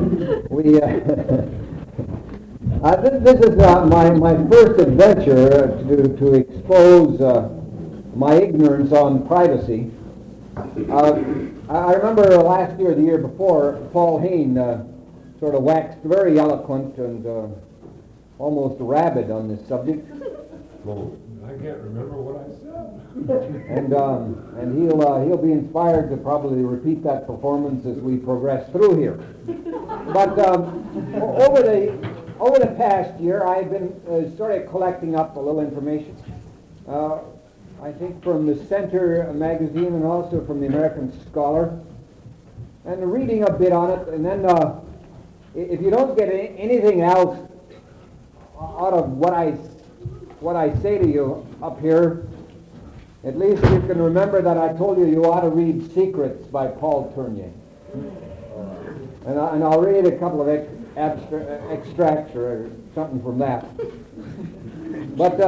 we this is my first adventure to expose my ignorance on privacy. I remember last year, the year before, Paul Hain sort of waxed very eloquent and almost rabid on this subject. Well, I can't remember what I said. And he'll be inspired to probably repeat that performance as we progress through here. But over the past year, I've been sort of collecting up a little information. I think from the Center magazine and also from the American Scholar, and reading a bit on it. And then, if you don't get anything else out of what I say to you up here, at least you can remember that I told you you ought to read Secrets by Paul Tournier. And I'll read a couple of extracts or something from that. But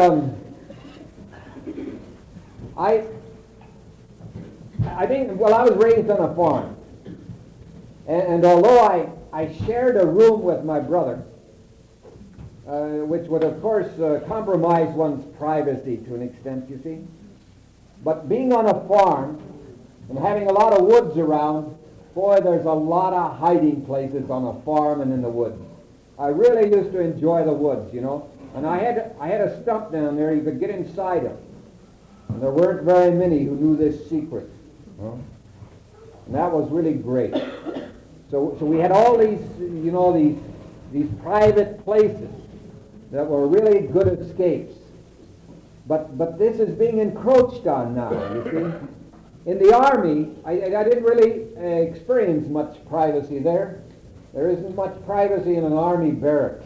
I think, well, I was raised on a farm. And although I shared a room with my brother, which would, of course, compromise one's privacy to an extent, you see. But being on a farm and having a lot of woods around, boy, there's a lot of hiding places on a farm and in the woods. I really used to enjoy the woods, you know. And I had a stump down there you could get inside of. And there weren't very many who knew this secret. And that was really great. So we had all these, you know, these private places that were really good escapes. But this is being encroached on now, you see. In the Army, I didn't really experience much privacy there. There isn't much privacy in an Army barracks.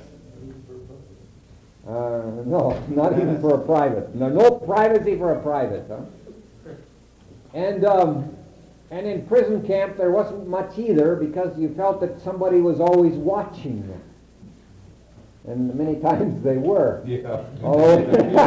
No, not even for a private. No privacy for a private. Huh? And in prison camp, there wasn't much either because you felt that somebody was always watching you. And many times they were. Yeah. Although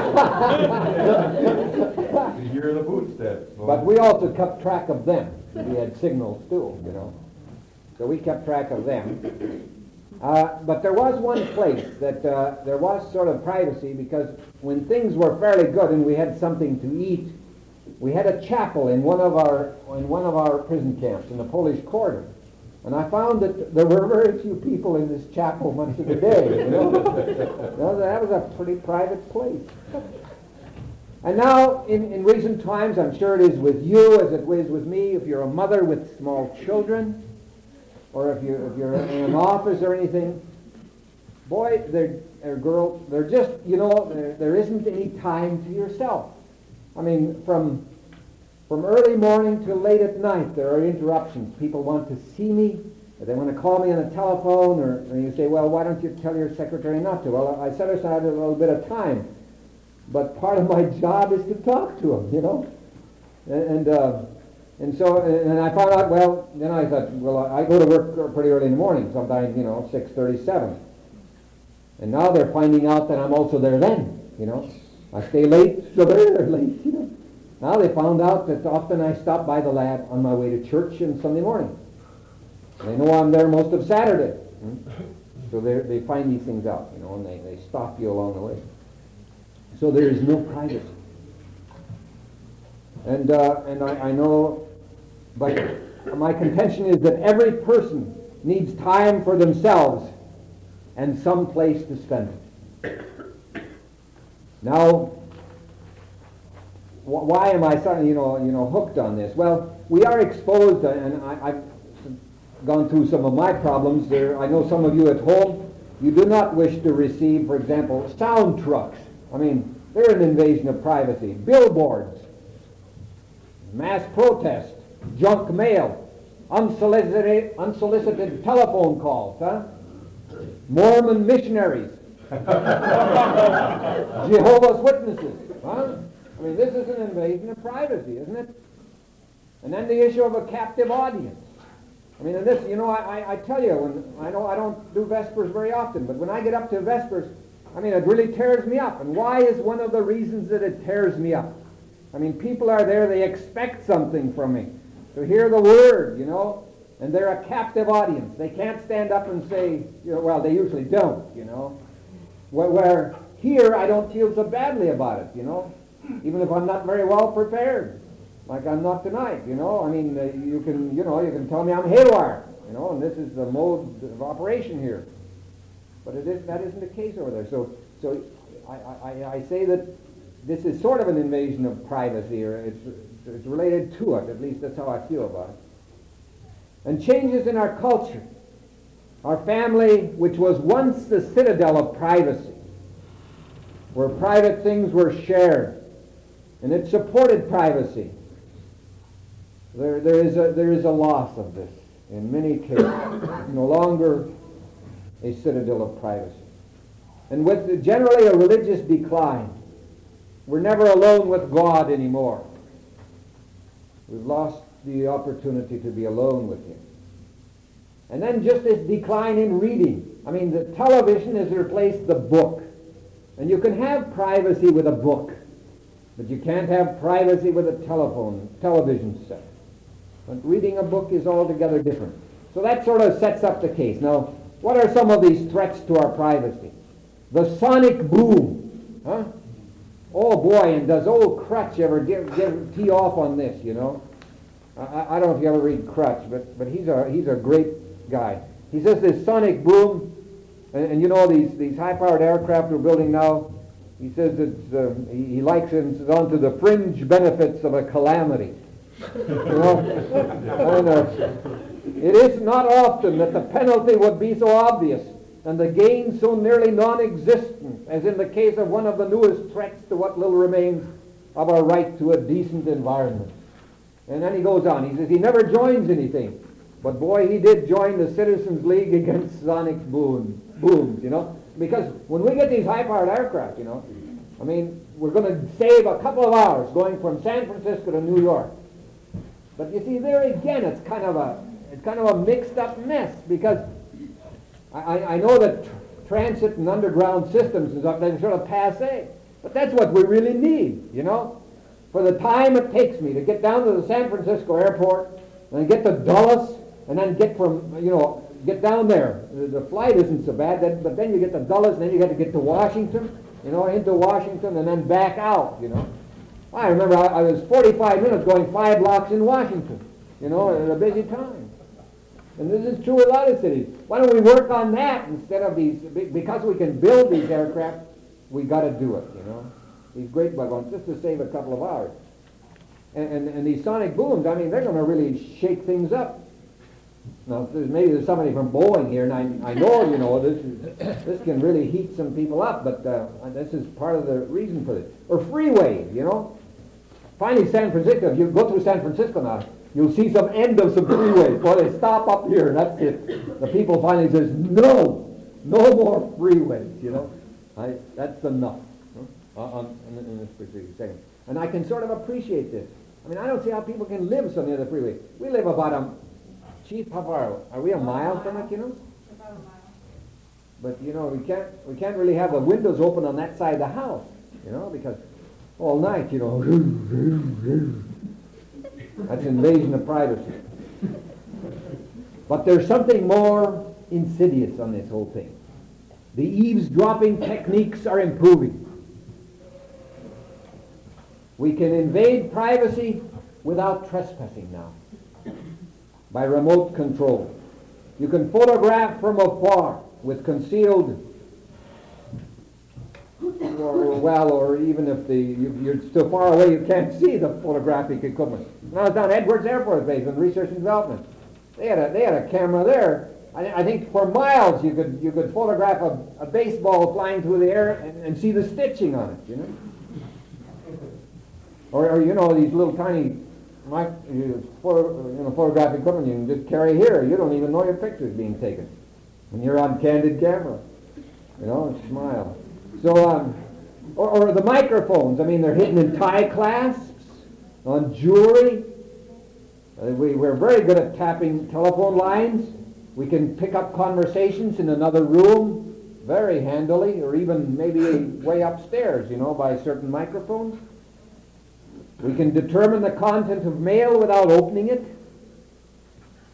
You hear the footsteps. But we also kept track of them. We had signals too, you know. So we kept track of them. But there was one place that there was sort of privacy because when things were fairly good and we had something to eat, we had a chapel in one of our prison camps in the Polish Quarter. And I found that there were very few people in this chapel much of the day. You know? That was a pretty private place. And now, in recent times, I'm sure it is with you as it is with me, if you're a mother with small children, or if you're in an office or anything, boy, or girl, they're just, you know, there isn't any time to yourself. I mean, from early morning till late at night, there are interruptions. People want to see me, or they want to call me on the telephone, or you say, well, why don't you tell your secretary not to? Well, I set aside a little bit of time, but part of my job is to talk to them, you know. And so I found out, well, then I thought, well, I go to work pretty early in the morning, sometimes, you know, 6:37. And now they're finding out that I'm also there then, you know. I stay late, so they're late, you know. Now they found out that often I stop by the lab on my way to church on Sunday morning. They know I'm there most of Saturday. So they find these things out, you know, and they stop you along the way. So there is no privacy. And I know, but my contention is that every person needs time for themselves and some place to spend it. Now, why am I suddenly, you know, hooked on this? Well, we are exposed, and I've gone through some of my problems there. I know some of you at home, you do not wish to receive, for example, sound trucks. I mean, they're an invasion of privacy. Billboards, mass protest, junk mail, unsolicited telephone calls, huh? Mormon missionaries, Jehovah's Witnesses, huh? I mean, this is an invasion of privacy, isn't it? And then the issue of a captive audience. I mean, and this, you know, I tell you, when I don't do Vespers very often, but when I get up to Vespers, I mean, it really tears me up. And why is one of the reasons that it tears me up? I mean, people are there, they expect something from me. To hear the word, you know. And they're a captive audience. They can't stand up and say, well, they usually don't, Where here, I don't feel so badly about it, even if I'm not very well prepared, like I'm not tonight, I mean, you can tell me I'm haywire, and this is the mode of operation here. But that isn't the case over there. So I say that this is sort of an invasion of privacy, or it's related to it. At least that's how I feel about it. And changes in our culture. Our family, which was once the citadel of privacy, where private things were shared, and it supported privacy. There is a loss of this in many cases. No longer a citadel of privacy. And with generally a religious decline. We're never alone with God anymore. We've lost the opportunity to be alone with Him. And then just this decline in reading. I mean, the television has replaced the book. And you can have privacy with a book, but you can't have privacy with a television set. But reading a book is altogether different. So that sort of sets up the case. Now, what are some of these threats to our privacy? The sonic boom. Huh? Oh boy, and does old Crutch ever tee off on this, I don't know if you ever read Crutch, but he's a great guy. He says this sonic boom, and these high-powered aircraft we're building now, he says he likes it onto the fringe benefits of a calamity. It is not often that the penalty would be so obvious and the gain so nearly non-existent as in the case of one of the newest threats to what little remains of our right to a decent environment. And then he goes on. He says he never joins anything. But boy, he did join the Citizens League against sonic booms, Because when we get these high-powered aircraft, I mean, we're going to save a couple of hours going from San Francisco to New York. But you see, there again, it's kind of a mixed-up mess, because I know that transit and underground systems is up there sort of passé, but that's what we really need, For the time it takes me to get down to the San Francisco airport and get to Dulles and then get down there. The flight isn't so bad, but then you get to Dulles and then you got to get to Washington, into Washington and then back out, I remember I was 45 minutes going 5 blocks in Washington, at a busy time. And this is true with a lot of cities. Why don't we work on that instead of these, because we can build these aircraft, we got to do it, These great bug ones, just to save a couple of hours. And these sonic booms, I mean, they're going to really shake things up. Now, maybe there's somebody from Boeing here, and I know, this can really heat some people up, but this is part of the reason for this. Or freeways, Finally, San Francisco, if you go through San Francisco now, you'll see some end of some freeways. Well, they stop up here, that's it. The people finally says, no more freeways, that's enough in this particular second. And I can sort of appreciate this. I mean, I don't see how people can live so near the freeway. We live about Chief, how far are we? A mile from it, About a mile. But we can't really have the windows open on that side of the house, because all night, that's invasion of privacy. But there's something more insidious on this whole thing. The eavesdropping techniques are improving. We can invade privacy without trespassing now, by remote control. You can photograph from afar with concealed, or even if you're so far away you can't see the photographic equipment. When I was down at Edwards Air Force Base in Research and Development, they had a camera there. I think for miles you could photograph a baseball flying through the air and see the stitching on it, Or these little tiny photographic equipment you can just carry here. You don't even know your picture's being taken. And you're on candid camera. And smile. So, or the microphones. I mean, they're hidden in tie clasps, on jewelry. We're very good at tapping telephone lines. We can pick up conversations in another room very handily, or even maybe way upstairs, by certain microphones. We can determine the content of mail without opening it.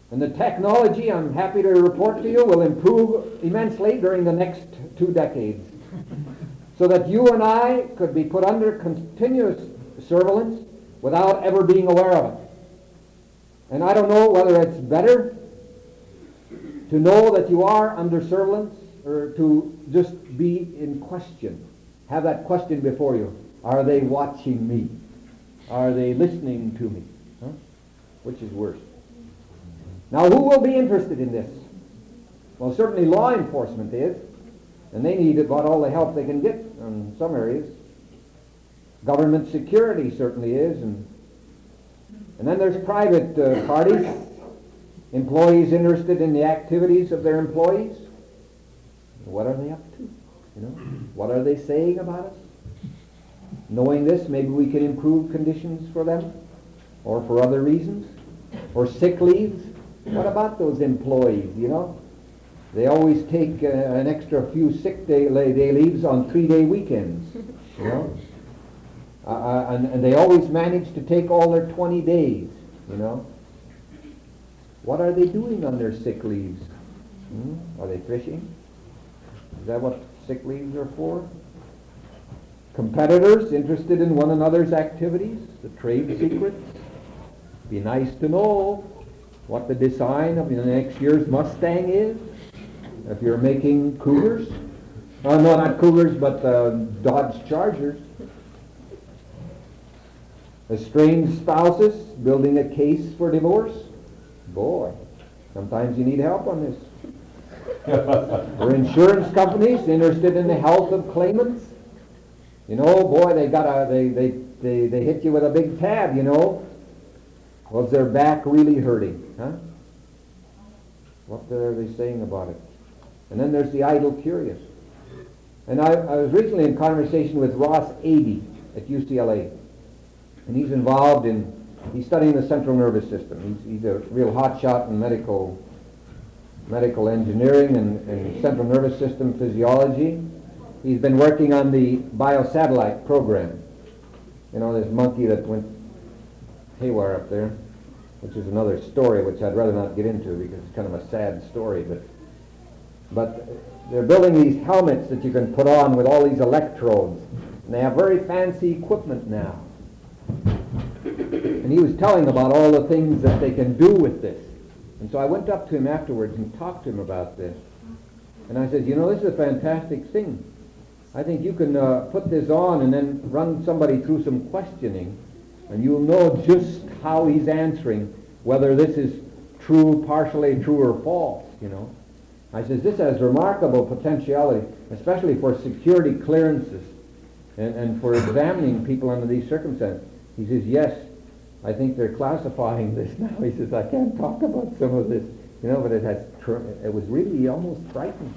And the technology, I'm happy to report to you, will improve immensely during the next 2 decades. So that you and I could be put under continuous surveillance without ever being aware of it. And I don't know whether it's better to know that you are under surveillance or to just be in question. Have that question before you. Are they watching me? Are they listening to me? Huh? Which is worse? Now, who will be interested in this? Well, certainly law enforcement is, and they need about all the help they can get in some areas. Government security certainly is, and then there's private parties, employees interested in the activities of their employees. What are they up to? You know, what are they saying about us? Knowing this, maybe we can improve conditions for them, or for other reasons, or sick leaves. What about those employees? You know, they always take an extra few sick day leaves on 3-day weekends. You know, and they always manage to take all their 20 days. You know, what are they doing on their sick leaves? Are they fishing? Is that what sick leaves are for? Competitors interested in one another's activities, the trade secrets. Be nice to know what the design of the next year's Mustang is. If you're making Cougars. No, not Cougars, but Dodge Chargers. Estranged spouses building a case for divorce. Boy, sometimes you need help on this. Or insurance companies interested in the health of claimants. You know, boy, they hit you with a big tab, you know. Was their back really hurting? Huh? What are they saying about it? And then there's the idle curious. And I was recently in conversation with Ross Abey at UCLA. And he's studying the central nervous system. He's a real hotshot in medical engineering and central nervous system physiology. He's been working on the biosatellite program. You know, this monkey that went haywire up there, which is another story which I'd rather not get into because it's kind of a sad story. But they're building these helmets that you can put on with all these electrodes. And they have very fancy equipment now. And he was telling about all the things that they can do with this. And so I went up to him afterwards and talked to him about this. And I said, you know, this is a fantastic thing. I think you can put this on and then run somebody through some questioning, and you'll know just how he's answering, whether this is true, partially true, or false, you know. I says, this has remarkable potentiality, especially for security clearances and for examining people under these circumstances. He says, yes, I think they're classifying this now. He says, I can't talk about some of this, you know, but it was really almost frightening.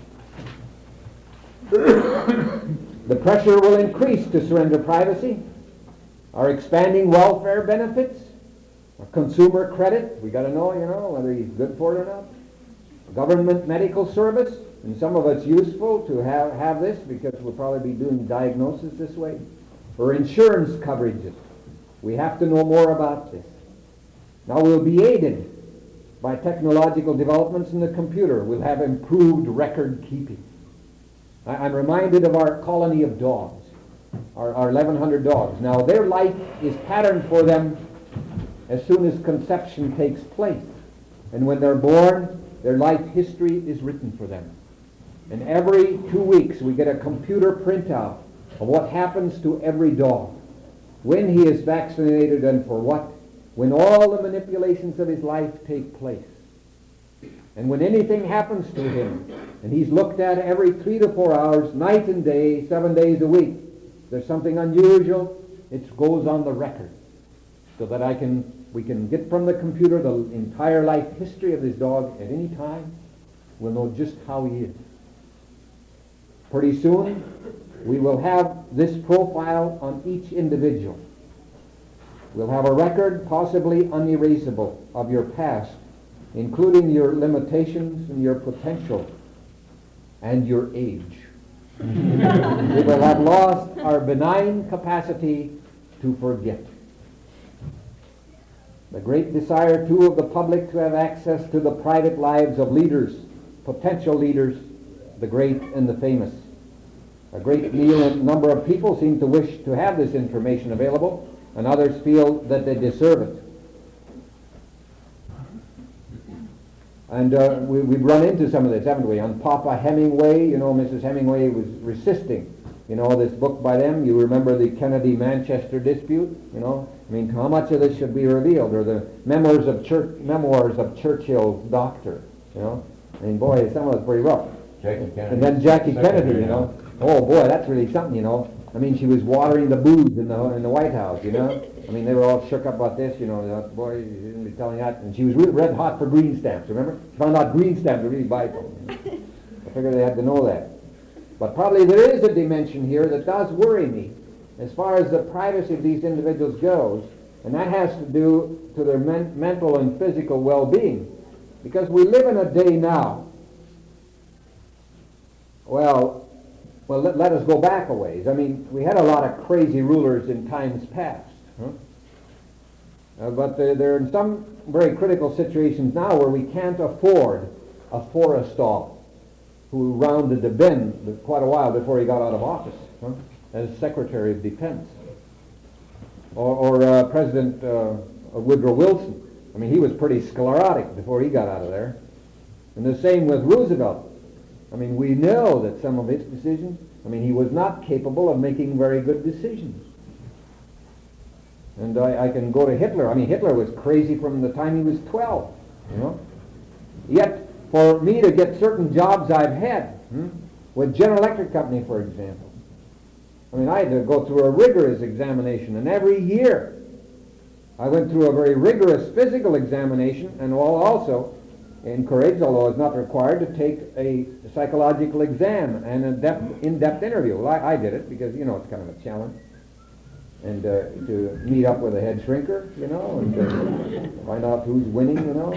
The pressure will increase to surrender privacy. Our expanding welfare benefits, our consumer credit, we got to know, you know, whether he's good for it or not. Government medical service, and some of it's useful to have this because we'll probably be doing diagnosis this way. Or insurance coverages. We have to know more about this. Now we'll be aided by technological developments in the computer. We'll have improved record keeping. I'm reminded of our colony of dogs, our 1,100 dogs. Now their life is patterned for them as soon as conception takes place. And when they're born, their life history is written for them. And every 2 weeks we get a computer printout of what happens to every dog. When he is vaccinated and for what. When all the manipulations of his life take place. And when anything happens to him, and he's looked at every 3 to 4 hours, night and day, 7 days a week, there's something unusual, it goes on the record. So that we can get from the computer the entire life history of this dog at any time. We'll know just how he is. Pretty soon, we will have this profile on each individual. We'll have a record, possibly unerasable, of your past, including your limitations and your potential and your age. We will have lost our benign capacity to forget. The great desire, too, of the public to have access to the private lives of leaders, potential leaders, the great and the famous. A great number of people seem to wish to have this information available, and others feel that they deserve it. And we've run into some of this, haven't we? On Papa Hemingway, Mrs. Hemingway was resisting, this book by them. You remember the Kennedy-Manchester dispute, how much of this should be revealed? Or the memoirs of Churchill's doctor, boy, some of it's pretty rough. Jackie Kennedy. And then Jackie Kennedy, oh boy, that's really something, she was watering the booths in the White House, they were all shook up about this, boy, you shouldn't be telling that. And she was really red hot for green stamps, remember? She found out green stamps were really vital. I figured they had to know that. But probably there is a dimension here that does worry me as far as the privacy of these individuals goes, and that has to do to their mental and physical well-being. Because we live in a day now, let us go back a ways. We had a lot of crazy rulers in times past. But there are some very critical situations now where we can't afford a Forrestal who rounded the bend quite a while before he got out of office as Secretary of Defense. Or President Woodrow Wilson. He was pretty sclerotic before he got out of there. And the same with Roosevelt. We know that some of his decisions, he was not capable of making very good decisions. And I can go to Hitler. Hitler was crazy from the time he was 12, Yet, for me to get certain jobs I've had, with General Electric Company, for example, I had to go through a rigorous examination, and every year I went through a very rigorous physical examination, and also encouraged, although it's not required, to take a psychological exam and an in-depth interview. Well, I did it because, it's kind of a challenge. And to meet up with a head shrinker, and find out who's winning,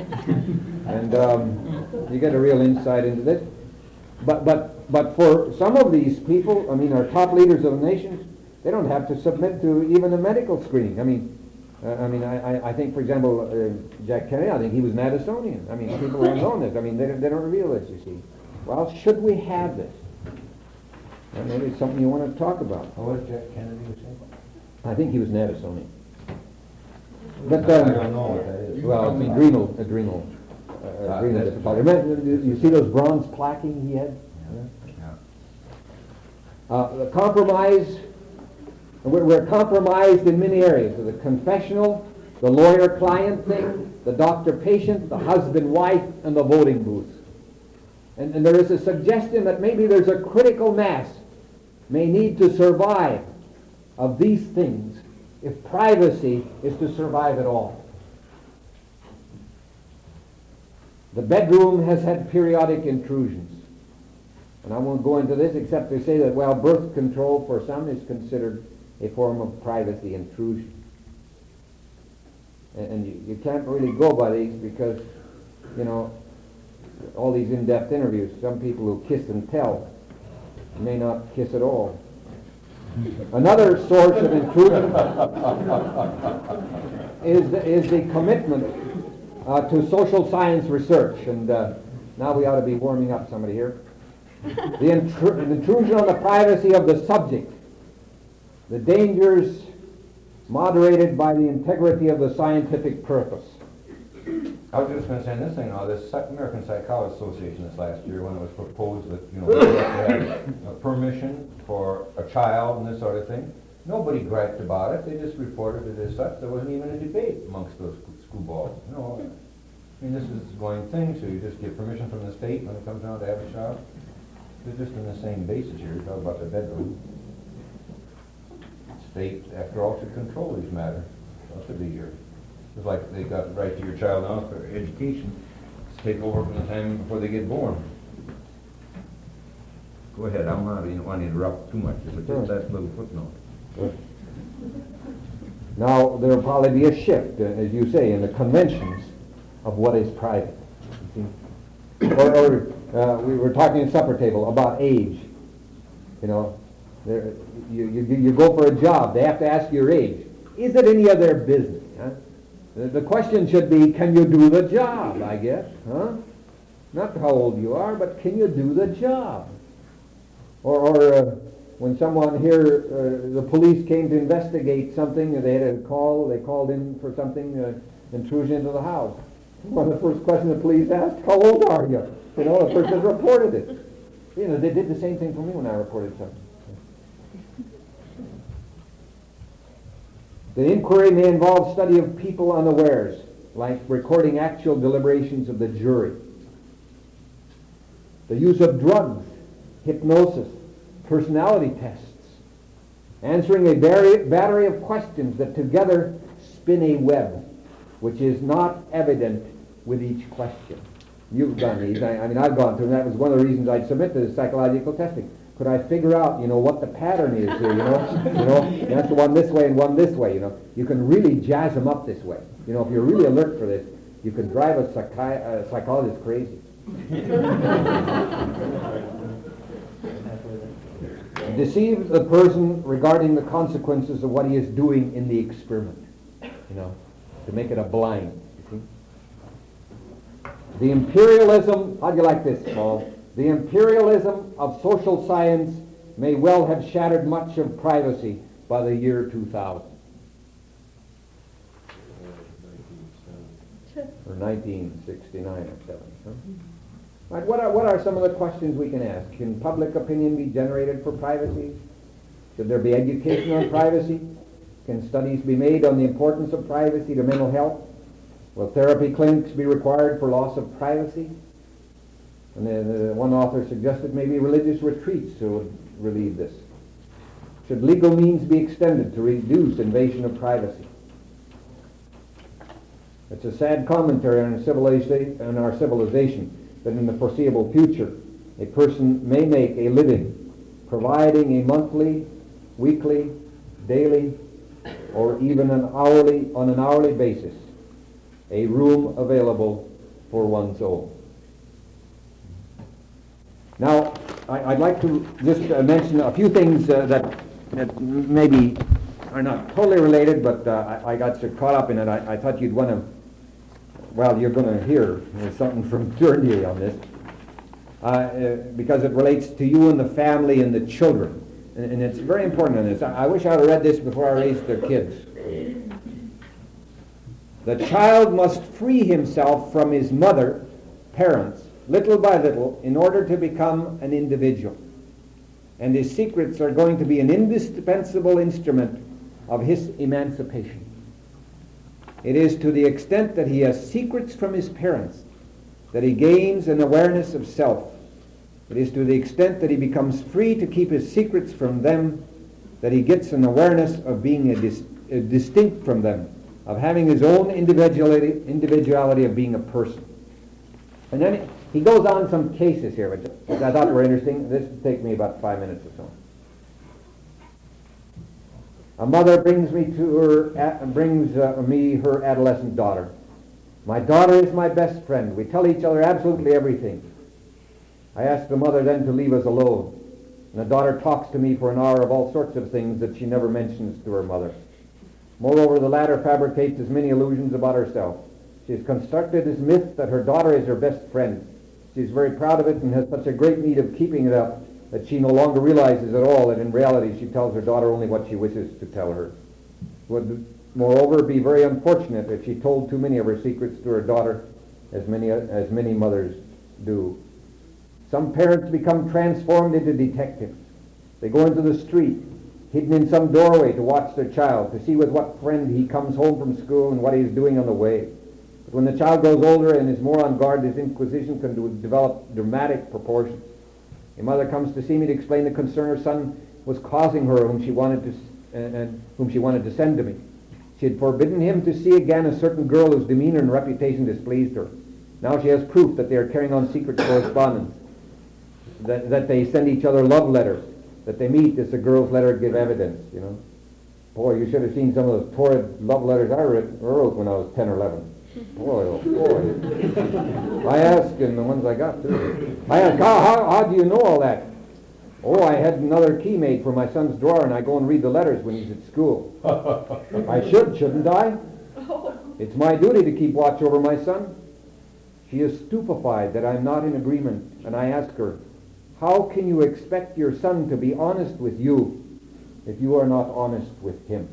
And you get a real insight into this. But for some of these people, our top leaders of the nations, they don't have to submit to even a medical screening. I think, for example, Jack Kennedy, I think he was an Addisonian. People don't know this. They don't reveal this, you see. Well, should we have this? Maybe it's something you want to talk about. What was Jack Kennedy saying? I think he was an Addisonian. But, I don't know what that is. Well, adrenal difficulty. You see those bronze plaquing he had? The compromise, we're compromised in many areas. The confessional, the lawyer-client thing, the doctor-patient, the husband-wife, and the voting booth. And there is a suggestion that maybe there's a critical mass may need to survive of these things if privacy is to survive at all. The bedroom has had periodic intrusions. And I won't go into this except to say that, birth control for some is considered a form of privacy intrusion. And you can't really go by these because, all these in-depth interviews, some people who kiss and tell may not kiss at all. Another source of intrusion is the commitment to social science research. And now we ought to be warming up somebody here. The intrusion on the privacy of the subject. The dangers moderated by the integrity of the scientific purpose. I was just going to say this thing now, this American Psychology Association this last year when it was proposed that, they have to have permission for a child and this sort of thing. Nobody griped about it. They just reported it as such. There wasn't even a debate amongst those schoolballs. This is a going thing, so you just get permission from the state when it comes down to have a child. They're just in the same basis here. You talk about the bedroom. State, after all, should control these matters. That should be here. It's like they got the right to your child now for education. It's take over from the time before they get born. Go ahead. I'm not want to interrupt too much. But just that little footnote. Now, there will probably be a shift, as you say, in the conventions of what is private. We were talking at supper table about age. You go for a job. They have to ask your age. Is it any of their business? The question should be, can you do the job, I guess, huh? Not how old you are, but can you do the job? Or when someone here, the police came to investigate something, they had a call, they called in for something, intrusion into the house. One of the first questions the police asked, how old are you? You know, the person reported it. You know, they did the same thing for me when I reported something. The inquiry may involve study of people unawares, like recording actual deliberations of the jury. The use of drugs, hypnosis, personality tests, answering a battery of questions that together spin a web, which is not evident with each question. You've done these. I mean, I've gone through them. That was one of the reasons I'd submit to the psychological testing. Could I figure out, what the pattern is here, That's the one this way and one this way, You can really jazz them up this way. If you're really alert for this, you can drive a psychologist crazy. Deceive the person regarding the consequences of what he is doing in the experiment, to make it a blind, you see. The imperialism, how do you like this, Paul? The imperialism of social science may well have shattered much of privacy by the year 2000. Or 1969 or 70. Huh? Right, what are some of the questions we can ask? Can public opinion be generated for privacy? Should there be education on privacy? Can studies be made on the importance of privacy to mental health? Will therapy clinics be required for loss of privacy? And then one author suggested maybe religious retreats would relieve this. Should legal means be extended to reduce invasion of privacy? It's a sad commentary on our civilization that in the foreseeable future a person may make a living providing a monthly, weekly, daily, or even on an hourly basis a room available for one's own. Now, I'd like to just mention a few things that maybe are not totally related, but I got so caught up in it, I thought you'd want to, you're going to hear something from Dernier on this, because it relates to you and the family and the children. And it's very important on this. I wish I had read this before I raised their kids. The child must free himself from his mother, parents, little by little, in order to become an individual. And his secrets are going to be an indispensable instrument of his emancipation. It is to the extent that he has secrets from his parents that he gains an awareness of self. It is to the extent that he becomes free to keep his secrets from them that he gets an awareness of being distinct from them, of having his own individuality of being a person. And then he goes on some cases here, which I thought were interesting. This will take me about 5 minutes or so. A mother brings me her adolescent daughter. My daughter is my best friend. We tell each other absolutely everything. I ask the mother then to leave us alone. And the daughter talks to me for an hour of all sorts of things that she never mentions to her mother. Moreover, the latter fabricates as many illusions about herself. She has constructed this myth that her daughter is her best friend. She is very proud of it and has such a great need of keeping it up that she no longer realizes at all that in reality she tells her daughter only what she wishes to tell her. It would, moreover, be very unfortunate if she told too many of her secrets to her daughter, as many mothers do. Some parents become transformed into detectives. They go into the street, hidden in some doorway, to watch their child, to see with what friend he comes home from school and what he is doing on the way. But when the child grows older and is more on guard, his inquisition can develop dramatic proportions. A mother comes to see me to explain the concern her son was causing her, whom she wanted to send to me. She had forbidden him to see again a certain girl whose demeanor and reputation displeased her. Now she has proof that they are carrying on secret correspondence, that they send each other love letters, that they meet as the girl's letter give evidence, Boy, you should have seen some of those torrid love letters I wrote when I was 10 or 11. Boy, oh boy. I asked, and the ones I got too. I asked, how do you know all that? Oh, I had another key made for my son's drawer, and I go and read the letters when he's at school. I shouldn't I? It's my duty to keep watch over my son. She is stupefied that I'm not in agreement, and I ask her, how can you expect your son to be honest with you if you are not honest with him?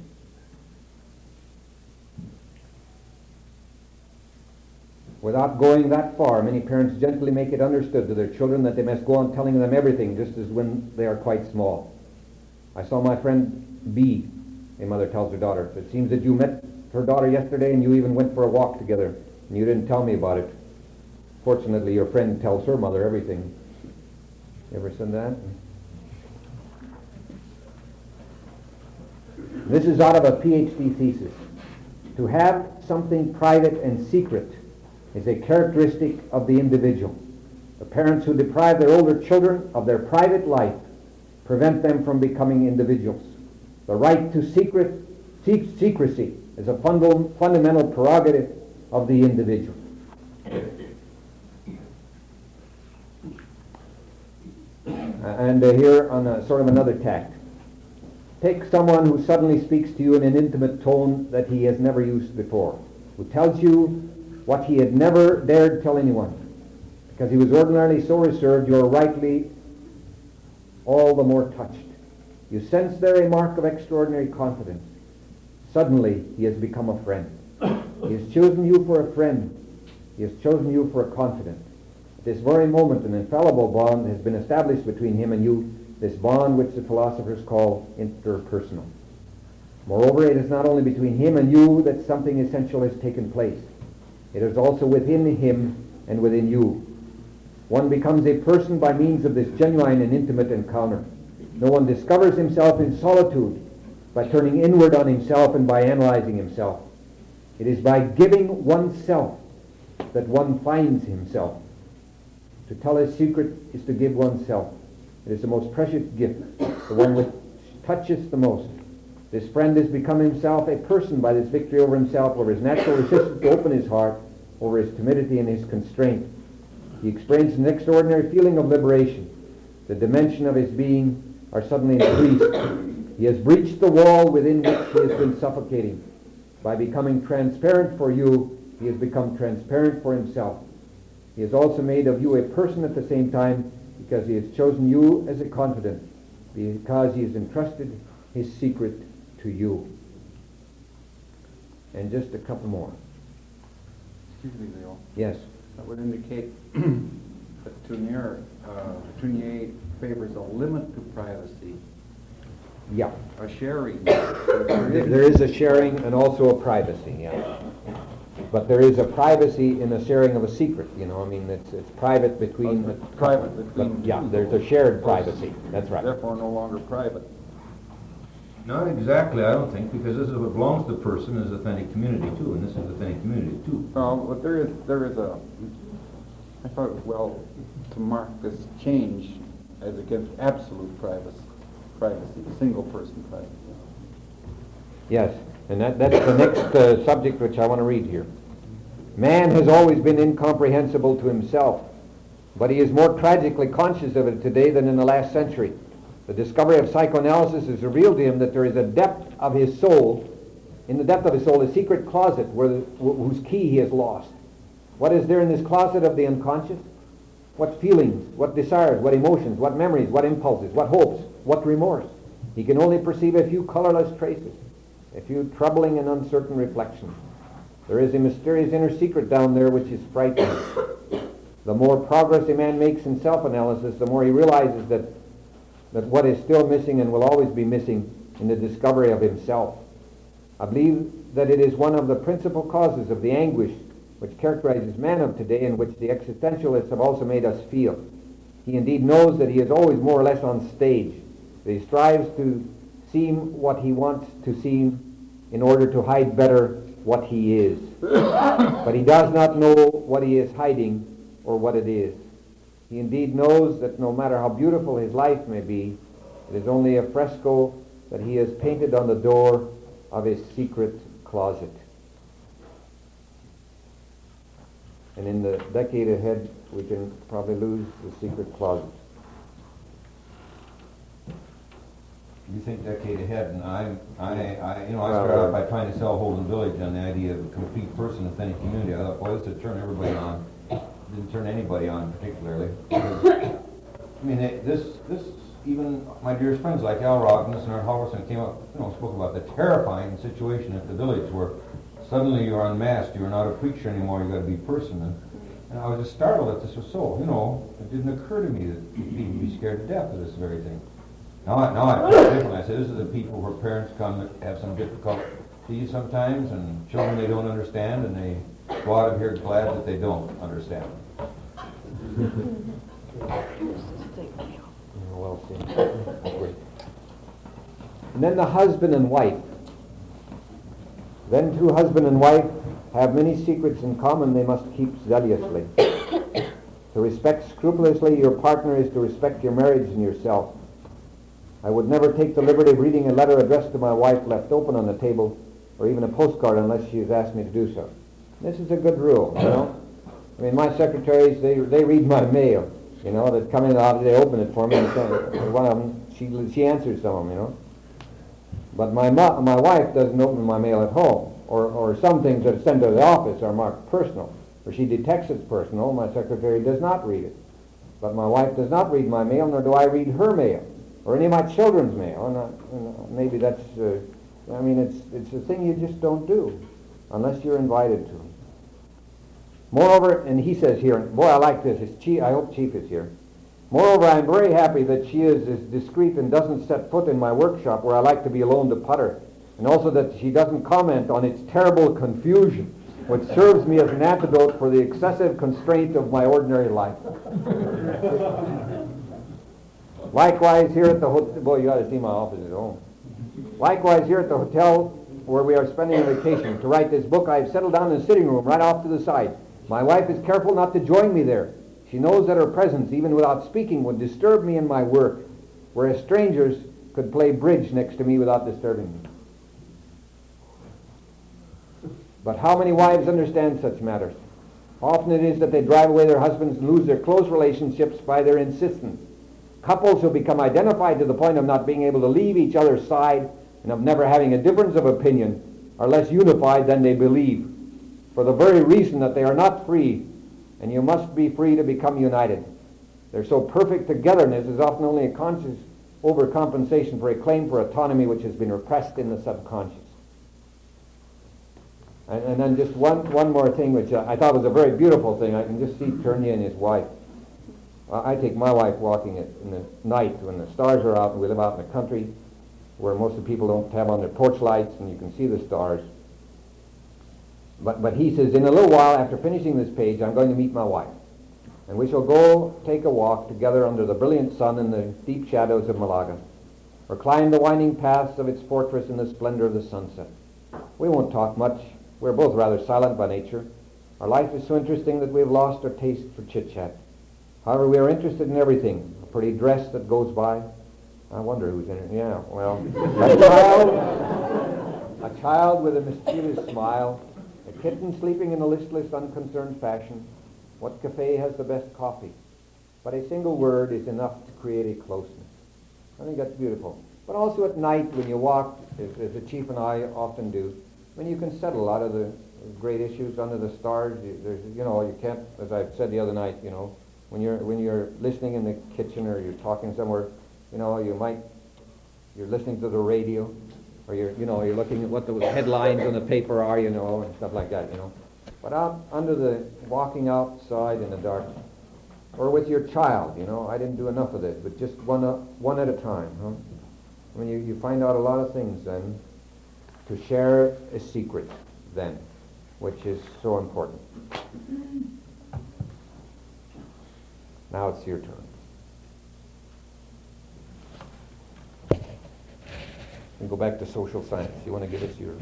Without going that far, many parents gently make it understood to their children that they must go on telling them everything, just as when they are quite small. I saw my friend B, a mother tells her daughter. It seems that you met her daughter yesterday and you even went for a walk together, and you didn't tell me about it. Fortunately, your friend tells her mother everything. You ever said that? This is out of a PhD thesis. To have something private and secret is a characteristic of the individual. The parents who deprive their older children of their private life prevent them from becoming individuals. The right to secrecy is a fundamental prerogative of the individual. And here on a sort of another tack. Take someone who suddenly speaks to you in an intimate tone that he has never used before, who tells you what he had never dared tell anyone. Because he was ordinarily so reserved, you are rightly all the more touched. You sense there a mark of extraordinary confidence. Suddenly, he has become a friend. He has chosen you for a friend. He has chosen you for a confidant. At this very moment, an infallible bond has been established between him and you, this bond which the philosophers call interpersonal. Moreover, it is not only between him and you that something essential has taken place. It is also within him and within you. One becomes a person by means of this genuine and intimate encounter. No one discovers himself in solitude by turning inward on himself and by analyzing himself. It is by giving oneself that one finds himself. To tell his secret is to give oneself. It is the most precious gift, the one which touches the most. This friend has become himself a person by this victory over himself, over his natural resistance to open his heart, over his timidity and his constraint. He experienced an extraordinary feeling of liberation. The dimension of his being are suddenly increased. He has breached the wall within which he has been suffocating. By becoming transparent for you, he has become transparent for himself. He has also made of you a person at the same time, because he has chosen you as a confidant, because he has entrusted his secret to you. And just a couple more. Excuse me, Leo. Yes. That would indicate that Tournier favors a limit to privacy, Yeah. a sharing. There is a sharing and also a privacy, yeah. But there is a privacy in the sharing of a secret, you know. I mean, it's private between... Private between... But, yeah, there's a shared privacy. That's right. Therefore no longer private. Not exactly, I don't think, because this is what belongs to the person is authentic community too, and this is authentic community too. Well, but there is a... I thought it was well to mark this change as against absolute privacy, single person privacy. Yes, and that's the next subject which I want to read here. Man has always been incomprehensible to himself, but he is more tragically conscious of it today than in the last century. The discovery of psychoanalysis has revealed to him that there is a depth of his soul, in the depth of his soul, a secret closet whose key he has lost. What is there in this closet of the unconscious? What feelings, what desires, what emotions, what memories, what impulses, what hopes, what remorse? He can only perceive a few colorless traces, a few troubling and uncertain reflections. There is a mysterious inner secret down there which is frightening. The more progress a man makes in self-analysis, the more he realizes that what is still missing and will always be missing in the discovery of himself. I believe that it is one of the principal causes of the anguish which characterizes man of today and which the existentialists have also made us feel. He indeed knows that he is always more or less on stage, that he strives to seem what he wants to seem in order to hide better what he is. But he does not know what he is hiding or what it is. He indeed knows that no matter how beautiful his life may be, it is only a fresco that he has painted on the door of his secret closet. And in the decade ahead, we can probably lose the secret closet. you think decade ahead, and I started out by trying to sell Holden Village on the idea of a complete person within a community. I thought, boy, this would turn everybody on. Didn't turn anybody on particularly. I mean, even my dearest friends like Al Robbins and Art Halverson came up, spoke about the terrifying situation at the village where suddenly you're unmasked, you're not a preacher anymore, you've got to be person. And I was just startled that this was so. It didn't occur to me that people would be scared to death of this very thing. Now I feel differently. I say, this is the people where parents come that have some difficulties sometimes, and children they don't understand, and they go out of here glad that they don't understand. Well seen. And then the husband and wife. Then two husband and wife have many secrets in common they must keep zealously. To respect scrupulously your partner is to respect your marriage and yourself. I would never take the liberty of reading a letter addressed to my wife left open on the table, or even a postcard unless she has asked me to do so. This is a good rule, I mean, my secretaries, they read my mail, that come in, they open it for me, and one of them, she answers some of them, But my wife doesn't open my mail at home, or some things that are sent to the office are marked personal, or she detects it's personal. My secretary does not read it. But my wife does not read my mail, nor do I read her mail, or any of my children's mail. And maybe that's, it's a thing you just don't do, unless you're invited to. Moreover, and he says here, boy, I like this. I hope Chief is here. Moreover, I am very happy that she is as discreet and doesn't set foot in my workshop where I like to be alone to putter, and also that she doesn't comment on its terrible confusion, which serves me as an antidote for the excessive constraint of my ordinary life. Likewise, here at the hotel, boy, you ought to see my office at home. Likewise, here at the hotel where we are spending a vacation, to write this book, I have settled down in the sitting room right off to the side. My wife is careful not to join me there. She knows that her presence, even without speaking, would disturb me in my work, whereas strangers could play bridge next to me without disturbing me. But how many wives understand such matters? Often it is that they drive away their husbands and lose their close relationships by their insistence. Couples who become identified to the point of not being able to leave each other's side and of never having a difference of opinion are less unified than they believe, for the very reason that they are not free, and you must be free to become united. Their so perfect togetherness is often only a conscious overcompensation for a claim for autonomy which has been repressed in the subconscious. And then just one more thing which I thought was a very beautiful thing. I can just see Ternia and his wife. I take my wife walking in the night when the stars are out, and we live out in the country where most of the people don't have on their porch lights and you can see the stars. But he says, in a little while after finishing this page, I'm going to meet my wife. And we shall go take a walk together under the brilliant sun in the deep shadows of Malaga, or climb the winding paths of its fortress in the splendor of the sunset. We won't talk much. We're both rather silent by nature. Our life is so interesting that we have lost our taste for chit-chat. However, we are interested in everything. A pretty dress that goes by. I wonder who's in it. Yeah, well, a child with a mischievous smile, a kitten sleeping in a listless, unconcerned fashion. What cafe has the best coffee? But a single word is enough to create a closeness. I think that's beautiful. But also at night when you walk, as the Chief and I often do, when you can settle out of the great issues under the stars, you can't, as I said the other night, when you're listening in the kitchen or you're talking somewhere, you're listening to the radio, or you're looking at what the headlines on the paper are, and stuff like that, But out under walking outside in the dark, or with your child, I didn't do enough of this, but just one at a time, I mean, you find out a lot of things then, to share a secret then, which is so important. Now it's your turn. And go back to social science. You want to give us your...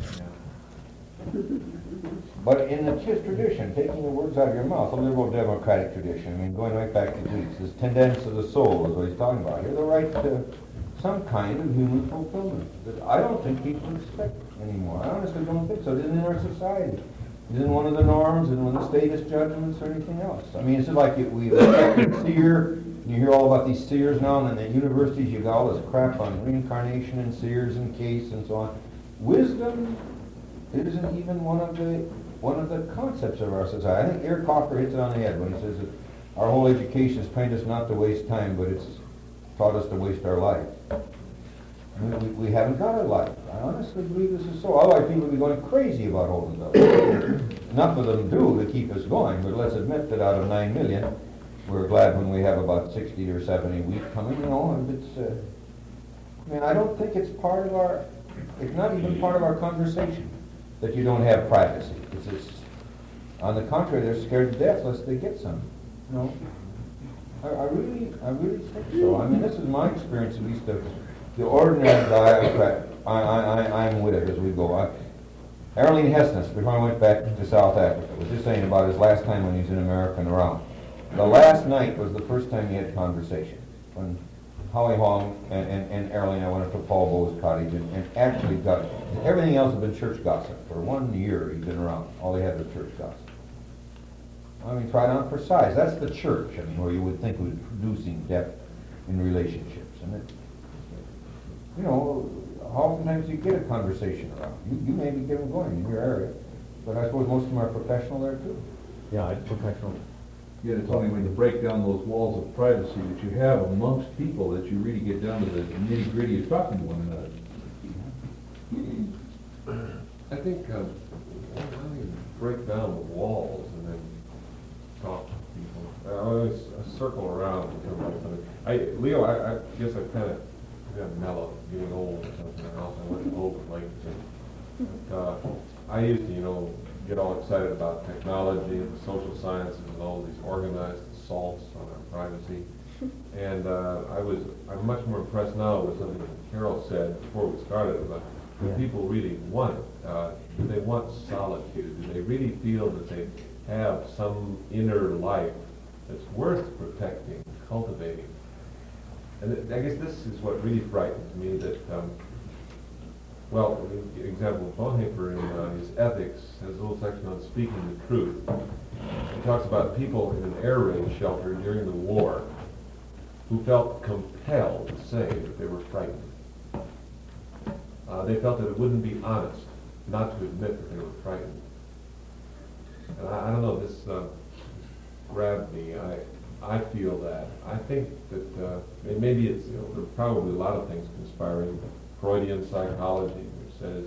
But in the Chist tradition, taking the words out of your mouth, a liberal democratic tradition, I mean, going right back to Greece, this tendence of the soul is what he's talking about here, the right to some kind of human fulfillment that I don't think people respect anymore. I honestly don't think so. It isn't in our society. It isn't one of the norms, and one of the status judgments or anything else. I mean, it's just like we've accepted seer, You hear all about these seers now, and then at universities you got all this crap on reincarnation and seers and case and so on. Wisdom isn't even one of the concepts of our society. I think Eric Hoffer hits it on the head when he says that our whole education has trained us not to waste time, but it's taught us to waste our life. We haven't got a life. I honestly believe this is so. Otherwise people would be going crazy about holding stuff. Enough of them do to keep us going, but let's admit that out of 9 million, we're glad when we have about 60 or 70 a week coming, and it's, I mean, I don't think it's part of our, it's not even part of our conversation that you don't have privacy. It's on the contrary, they're scared to death lest they get some. No. I really think so. I mean, this is my experience, at least, of the ordinary guy I'm with as we go. Arlene Hessness, before I went back to South Africa, was just saying about his last time when he was in America and around. The last night was the first time he had conversation. When Howie Hong and Arlene, I went up to Paul Bowe's cottage and actually got, everything else had been church gossip. For 1 year he'd been around. All he had was church gossip. I mean, tried on for size. That's the church, I mean, where you would think was producing depth in relationships. And it, you know, oftentimes you get a conversation around. You maybe get them going in your area, but I suppose most of them are professional there too. Yeah, it's professional. Yet it's only when you break down those walls of privacy that you have amongst people that you really get down to the nitty-gritty of talking to one another. I think how do you break down the walls and then talk to people? I always circle around. Leo, I guess I kind of got mellow, getting old or something else. I went old like but I used to, get all excited about technology and the social sciences and all these organized assaults on our privacy. And I'm much more impressed now with something that Carol said before we started about what people really want. Do they want solitude? Do they really feel that they have some inner life that's worth protecting, cultivating? And I guess this is what really frightens me, that well, the example of Bonhoeffer in his Ethics has a little section on speaking the truth. He talks about people in an air raid shelter during the war who felt compelled to say that they were frightened. They felt that it wouldn't be honest not to admit that they were frightened. And I don't know, this grabbed me. I feel that. I think that maybe it's, there are probably a lot of things conspiring. Freudian psychology, which says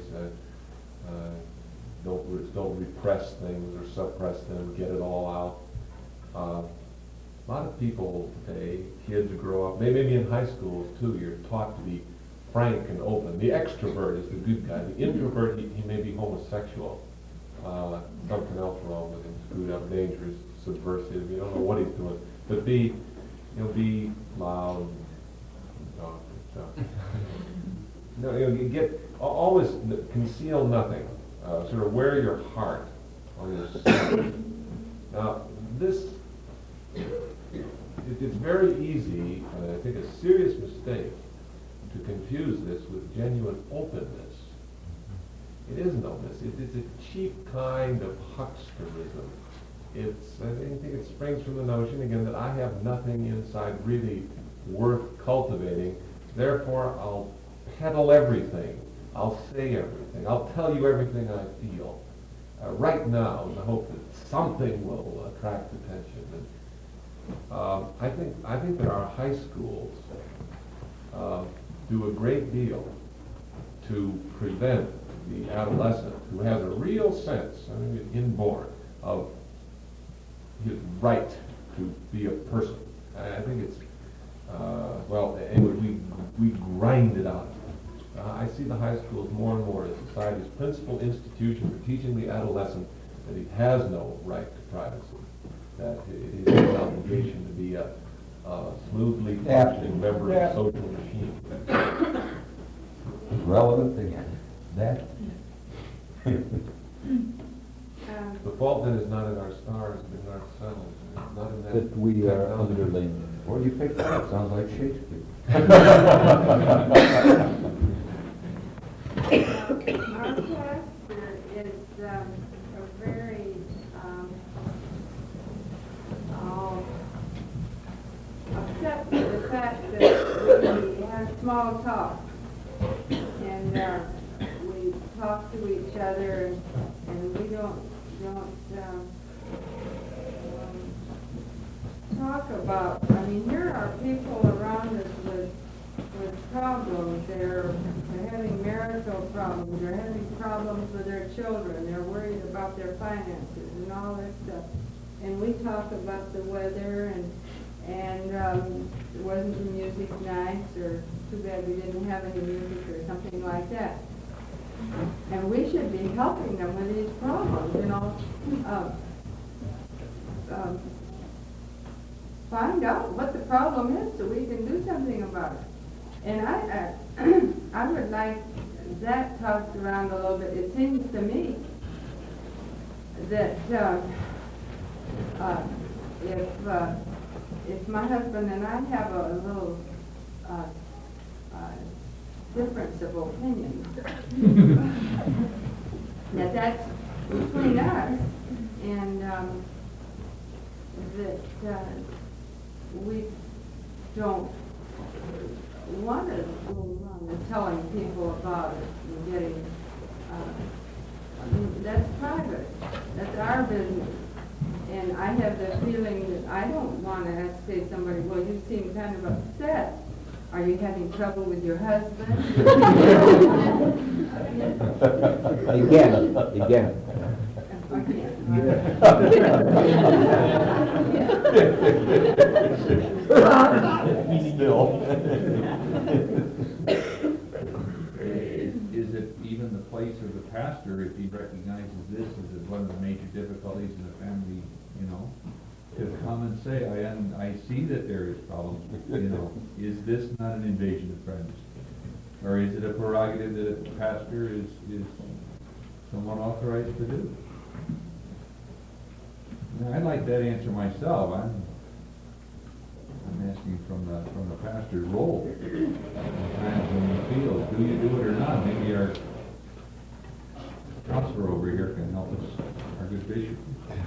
don't repress things or suppress them, get it all out. A lot of people today, kids who grow up, maybe in high schools too, you're taught to be frank and open. The extrovert is the good guy. The introvert, he may be homosexual. Something else wrong with him, screwed up, dangerous, subversive. You don't know what he's doing. But be loud and talk and stuff. No, you get, always conceal nothing. Sort of wear your heart on your sleeve. Now, this, it's very easy, I think a serious mistake, to confuse this with genuine openness. It isn't openness. It's a cheap kind of hucksterism. I think it springs from the notion, again, that I have nothing inside really worth cultivating. Therefore, I'll peddle everything. I'll say everything. I'll tell you everything I feel right now in the hope that something will attract attention. And, I think that our high schools do a great deal to prevent the adolescent who has a real sense, I mean, inborn, of his right to be a person. I think it's, we grind it out. I see the high schools more and more as society's principal institution for teaching the adolescent that he has no right to privacy, that it is his obligation to be a smoothly functioning member of the social machine. Relevant again. That. The fault then is not in our stars, but in ourselves, not in That we are underling. Where do you pick that? Sounds like Shakespeare. Our pastor is a very upset that we have small talk, and we talk to each other, and we don't talk about. I mean, here are people around us with problems. They're having marital problems. They're having problems with their children. They're worried about their finances and all that stuff. And we talk about the weather and wasn't the music nice, or too bad we didn't have any music, or something like that. And we should be helping them with these problems, you know. Find out what the problem is so we can do something about it. And I would like that tossed around a little bit. It seems to me that if my husband and I have a little difference of opinion, that's between us, and that we don't want to go around telling people about it and getting, I mean, that's private. That's our business. And I have the feeling that I don't want to have to say to somebody, well, you seem kind of upset. Are you having trouble with your husband? Again. Still. Is it even the place of the pastor, if he recognizes this as one of the major difficulties in the family, you know, to come and say, I see that there is problems, you know, is this not an invasion of privacy? Or is it a prerogative that a pastor is someone authorized to do? Now, I'd like that answer myself. I'm asking from the pastor's role. Sometimes when you feel, do you do it or not? Maybe our counselor over here can help us, our good bishop.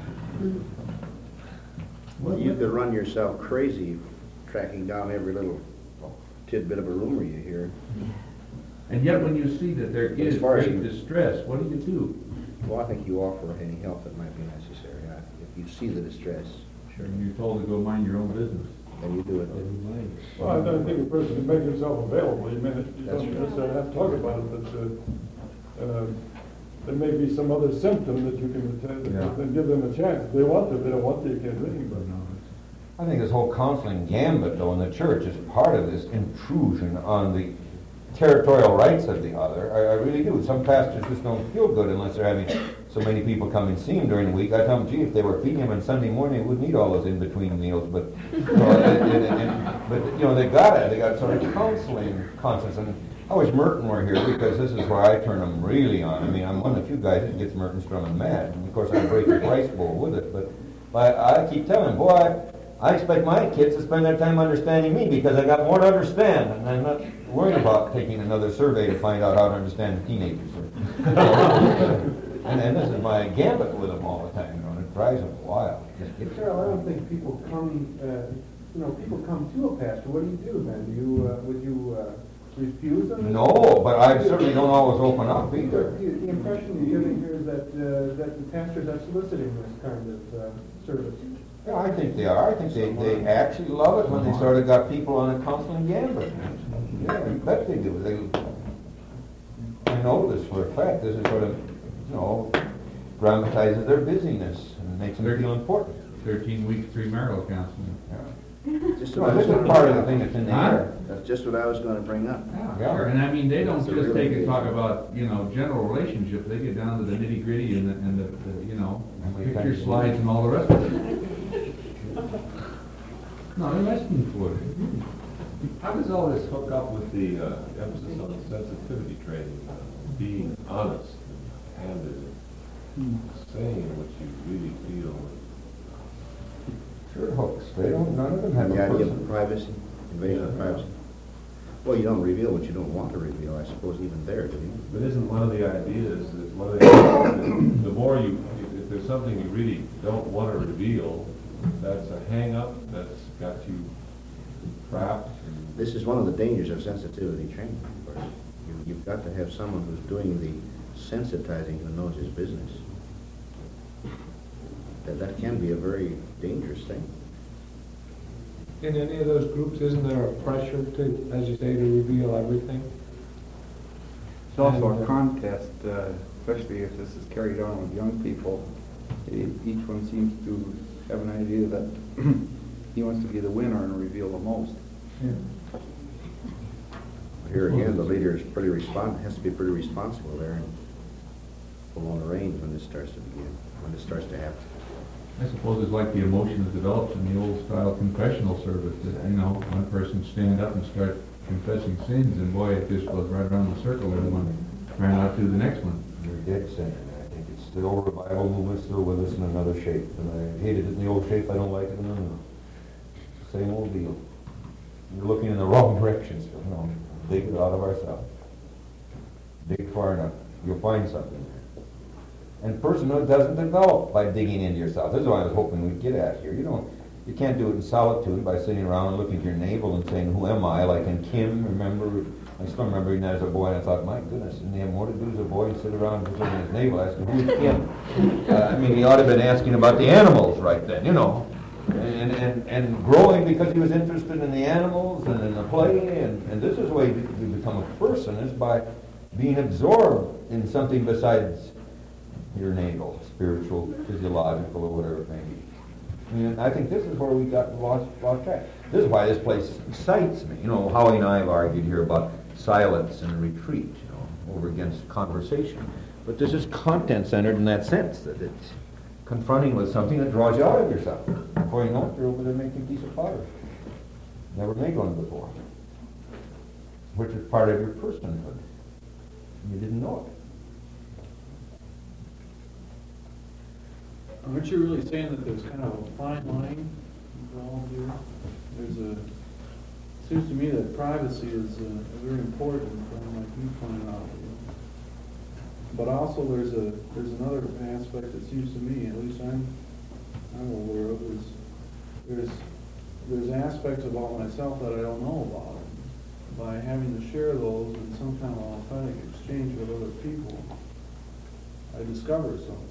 Well, you could run yourself crazy tracking down every little tidbit of a rumor you hear. And yet when you see that there is As far as great you- distress, what do you do? Well, I think you offer any help that might be necessary. If you see the distress, sure, And you're told to go mind your own business. then you do it. Well, I don't think a person can make himself available. You That's don't right. necessarily have to talk about it, but there may be some other symptom that you can attend, Yeah. and give them a chance. If they want to, if they don't want to, you can't do anything. But I think this whole counseling gambit, though, in the church is part of this intrusion on the territorial rights of the other. I really do. Some pastors just don't feel good unless they're having so many people come and see him during the week. I tell them, gee, if they were feeding him on Sunday morning, they wouldn't need all those in-between meals. But, but you know, they got sort of counseling conscience. And I wish Merton were here, because this is where I turn him really on. I mean, I'm one of the few guys that gets Merton Strumman mad. And of course, I break his rice bowl with it. But I keep telling him, boy, I expect my kids to spend their time understanding me, because I got more to understand, and I'm not worried about taking another survey to find out how to understand teenagers. And this is my gambit with them all the time, you know, and it drives them wild. Cheryl, I don't think people come, people come to a pastor. What do you do then? Would you refuse them? No, but I certainly don't always open up either. The impression you're giving here is that the pastors are soliciting this kind of service. Yeah, I think they are. I think they actually love it when they sort of got people on a counseling gambit. Yeah, I bet they do. I know this for a fact. This is sort of, you know, dramatizes their busyness and makes them feel important. 13 weeks premarital counseling. Just So what I was this is gonna part of bring the thing up. that's in the air. That's just what I was going to bring up. Yeah. Sure. And I mean, they don't That's a just really take and big- talk about, you know, general relationships. They get down to the nitty gritty and the you know, picture slides and all the rest of it. No, they're asking for it. How does all this hook up with the emphasis on the sensitivity training, being honest and candid, and saying what you really feel? Sure hooks. None of them have The a idea person. of privacy, invasion of privacy. Well, you don't reveal what you don't want to reveal, I suppose, even there, do you? But isn't one of the ideas that the more you, if there's something you really don't want to reveal, that's a hang-up, that's got you trapped and This is one of the dangers of sensitivity training, of course. You've got to have someone who's doing the sensitizing who knows his business. That can be a very dangerous thing. In any of those groups, isn't there a pressure to, as you say, to reveal everything? It's also And, a contest, especially if this is carried on with young people. Each one seems to have an idea that he wants to be the winner and reveal the most. Here again, the leader is has to be pretty responsible there and pull on the reins when this starts to begin, when this starts to happen. I suppose it's like the emotion that develops in the old style confessional service, that, one person stand up and start confessing sins, and boy, it just goes right around the circle, everyone ran out to the next one. You're dead center, and I think it's still revival movement, still with us in another shape. And I hated it in the old shape, I don't like it in the new. Same old deal. You're looking in the wrong direction, so, dig it out of ourselves. Dig far enough, you'll find something there. And personhood doesn't develop by digging into yourself. This is what I was hoping we'd get at here. You can't do it in solitude by sitting around and looking at your navel and saying, who am I? Like in Kim, I still remember reading that as a boy, and I thought, my goodness, didn't he have more to do as a boy and sit around and looking at his navel asking, who's Kim? He ought to have been asking about the animals right then, and growing because he was interested in the animals and in the play, and this is the way you become a person, is by being absorbed in something besides your navel, spiritual, physiological, or whatever it may be. And I think this is where we got lost track. This is why this place excites me. Howie and I have argued here about silence and retreat, over against conversation. But this is content-centered in that sense, that it's confronting with something that draws you out of yourself. Before you know it, you're over there making a piece of pottery. Never made one before. Which is part of your personhood. You didn't know it. Aren't you really saying that there's kind of a fine line involved here? Seems to me that privacy is very important, like you pointed out. But also there's another aspect that seems to me, at least I'm aware of, is there's aspects about myself that I don't know about. By having to share those in some kind of authentic exchange with other people, I discover something.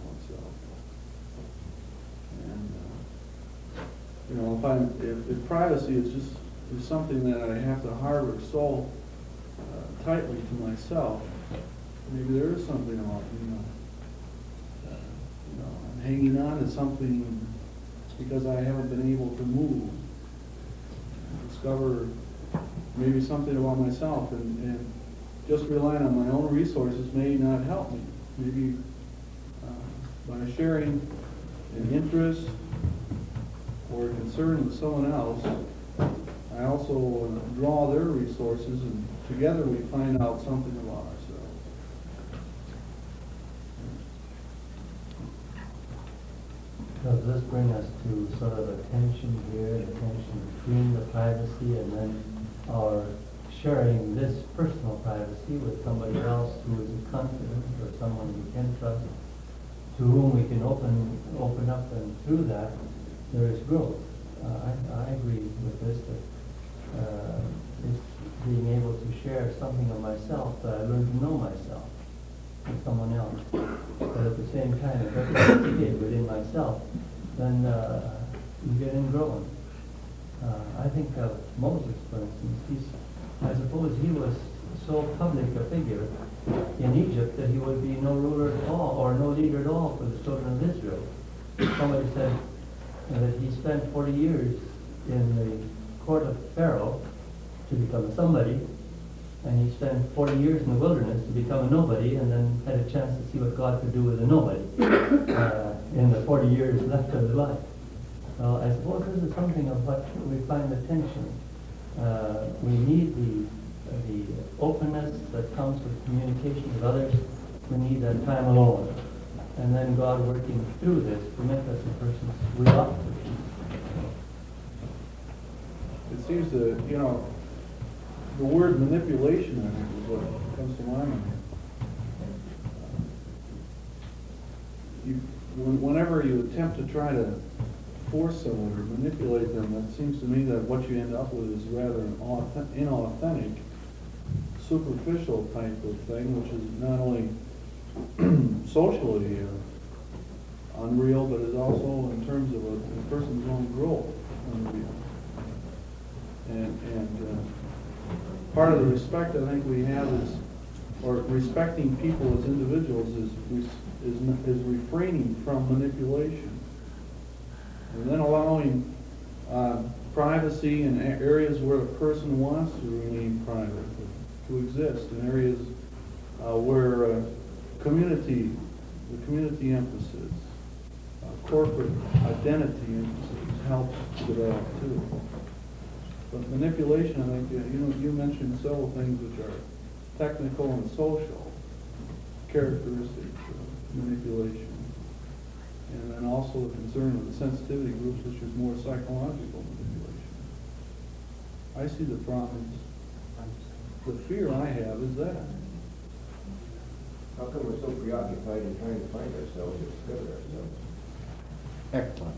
If privacy is something that I have to harbor so tightly to myself, maybe there is something about I'm hanging on to something because I haven't been able to move, discover maybe something about myself, and just relying on my own resources may not help me. Maybe by sharing an interest or concern with someone else, I also draw their resources, and together we find out something about ourselves. Does this bring us to sort of a tension here, the tension between the privacy and then our sharing this personal privacy with somebody else who is a confidant or someone we can trust, to whom we can open up, and through that there is growth. I agree with this, that it's being able to share something of myself, that I learn to know myself with someone else. But at the same time, if that's within myself, then you get in growing. I think of Moses, for instance. I suppose he was so public a figure in Egypt that he would be no ruler at all, or no leader at all for the children of Israel. Somebody said that he spent 40 years in the court of Pharaoh to become somebody, and he spent 40 years in the wilderness to become a nobody, and then had a chance to see what God could do with a nobody in the 40 years left of his life. I suppose this is something of what we find the tension. We need the openness that comes with communication with others. We need that time alone. And then God working through this to make us the persons we ought to be. It seems that, the word manipulation, I think, is what comes to mind. Whenever you attempt to try to force someone or manipulate them, it seems to me that what you end up with is rather an inauthentic, superficial type of thing, which is not only socially unreal, but is also in terms of a person's own growth unreal. And part of the respect I think we have is, or respecting people as individuals is refraining from manipulation. And then allowing privacy in areas where the person wants to remain private, to exist, in areas where the community emphasis, corporate identity emphasis helps develop too. But manipulation, I think, you mentioned several things which are technical and social characteristics of manipulation. And then also the concern of the sensitivity groups, which is more psychological manipulation. I see the problems. The fear I have is that. How come we're so preoccupied in trying to find ourselves or discover ourselves? Excellent.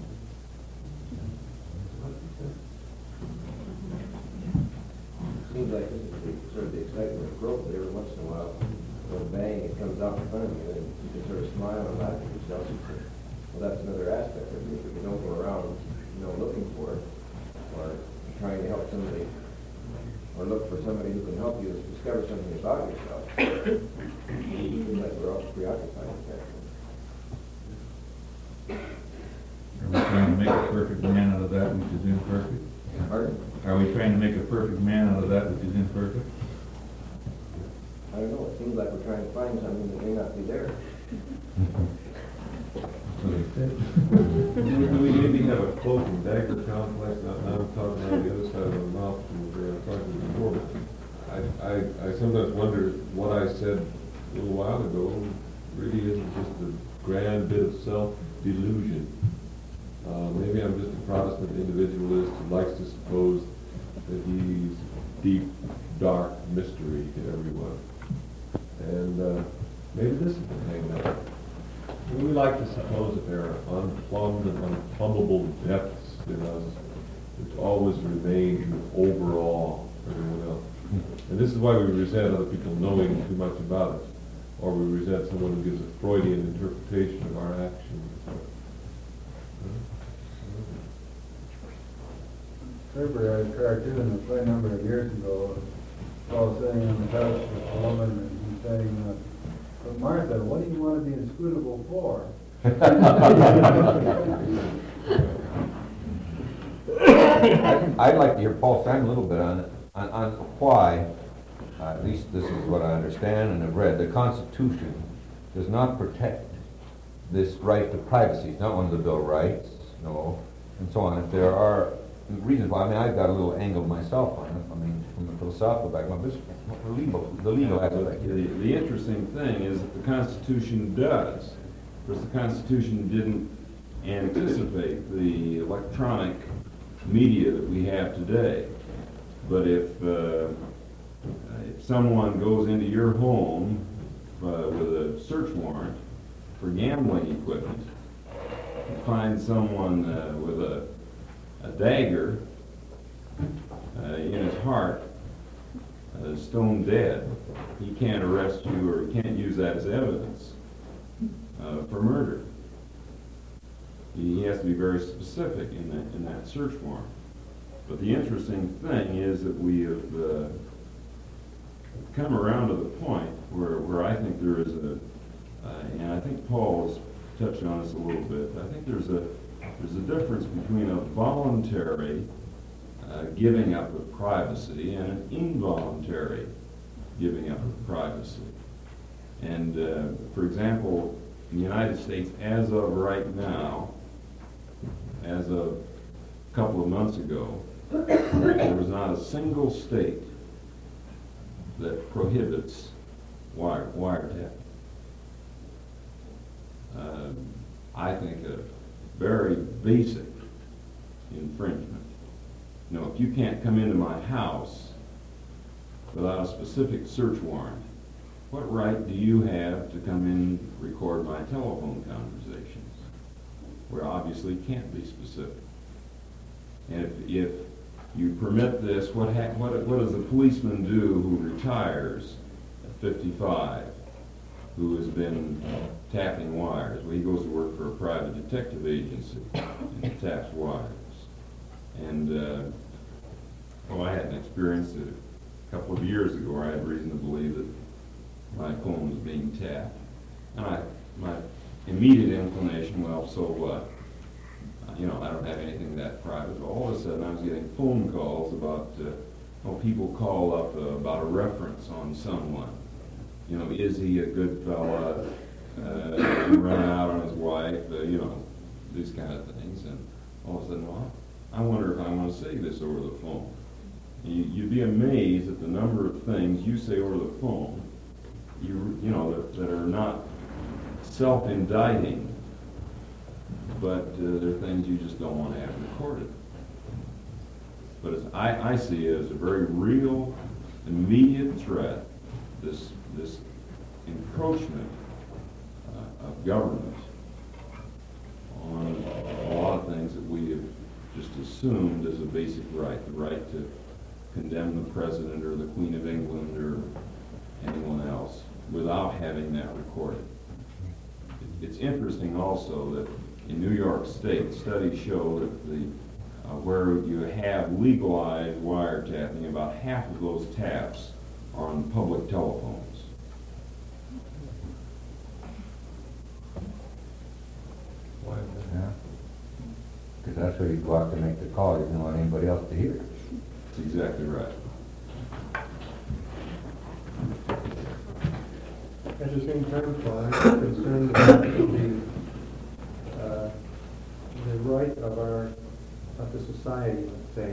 Seems like this is sort of the excitement of growth, but every once in a while, when bang, it comes out in front of you, and you can sort of smile and laugh at yourself and say, well, that's another aspect of you. If you don't go around, looking for it, or trying to help somebody, or look for somebody who can help you discover something about yourself, it seems like we're all preoccupied with that. Are we trying to make a perfect man out of that which is imperfect? Pardon? Are we trying to make a perfect man out of that which is imperfect? I don't know, it seems like we're trying to find something that may not be there. Do we maybe have a cloak and dagger complex? Now I'm talking on the other side of the mouth from where I'm talking before. I sometimes wonder if what I said a little while ago really isn't just a grand bit of self-delusion. Maybe I'm just a Protestant individualist who likes to suppose that he's deep, dark mystery to everyone. And maybe this is the hang up. We like to suppose that there are unplumbed and unplumbable depths in us which always remain to overawe everyone else. And this is why we resent other people knowing too much about us, or we resent someone who gives a Freudian interpretation of our actions. Remember, I had a cartoon that played a number of years ago. I was sitting on the couch with a woman and he's saying, but Martha, what do you want to be inscrutable for? I'd like to hear Paul Simon a little bit on why, at least this is what I understand and have read, the Constitution does not protect this right to privacy. It's not one of the Bill of Rights, no, and so on. If there are reasons why, I've got a little angle myself on it. From the philosophical background, but the legal aspect. The interesting thing is that the Constitution does. Because the Constitution didn't anticipate the electronic media that we have today. But if someone goes into your home with a search warrant for gambling equipment, and finds someone with a dagger in his heart, stone dead, he can't arrest you or can't use that as evidence for murder. He has to be very specific in that search warrant. But the interesting thing is that we have come around to the point where I think there is and I think Paul's touched on this a little bit, I think there's a difference between a voluntary giving up of privacy and an involuntary giving up of privacy. And for example, in the United States, as of right now, as of a couple of months ago, there was not a single state that prohibits wiretap. I think a very basic infringement. If you can't come into my house without a specific search warrant, what right do you have to come in and record my telephone conversations? Where obviously can't be specific. And if you permit this, what does a policeman do who retires at 55, who has been tapping wires? Well, he goes to work for a private detective agency and taps wires. And I had an experience a couple of years ago where I had reason to believe that my phone was being tapped. And my immediate inclination, well, so what? I don't have anything that private. But all of a sudden, I was getting phone calls about, people call up about a reference on someone. Is he a good fella? Running out on his wife? These kind of things. And all of a sudden, well, I wonder if I want to say this over the phone. You'd be amazed at the number of things you say over the phone, that are not self-indicting, but they're things you just don't want to have recorded. But I see it as a very real, immediate threat, this encroachment of government on a lot of things that we have just assumed as a basic right, the right to condemn the President or the Queen of England or anyone else without having that recorded. It's interesting also that in New York State, studies show that where you have legalized wiretapping, about half of those taps are on public telephones. Why is that? Yeah. Because that's where you go out to make the call. You don't want anybody else to hear it. That's exactly right. At the same time, Paul, I'm concerned about the right of the society, let's say,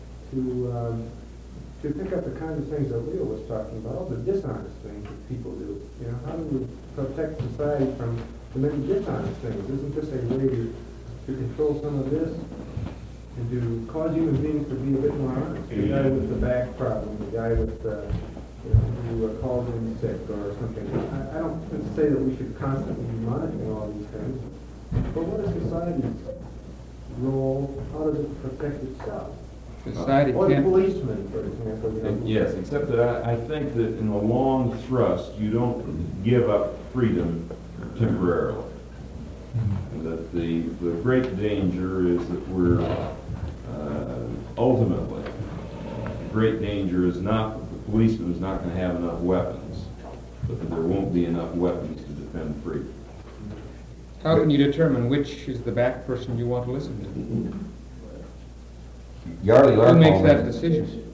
to pick up the kinds of things that Leo was talking about, all the dishonest things that people do. How do we protect society from the many dishonest things? Isn't this a way to control some of this and to cause human beings to be a bit more honest? The guy with the back problem, the guy with who calls in sick or something. I don't say that we should constantly be monitoring all these things, but what is society's role? How does it protect itself? Society Or the can't. policeman, for example. Yes, except that I think that in the long thrust, you don't give up freedom temporarily. And that the great danger is that we're ultimately, the great danger is not that the policeman is not going to have enough weapons, but that there won't be enough weapons to defend freedom. How can you determine which is the back person you want to listen to? Yarly Who makes Larcombe that decision?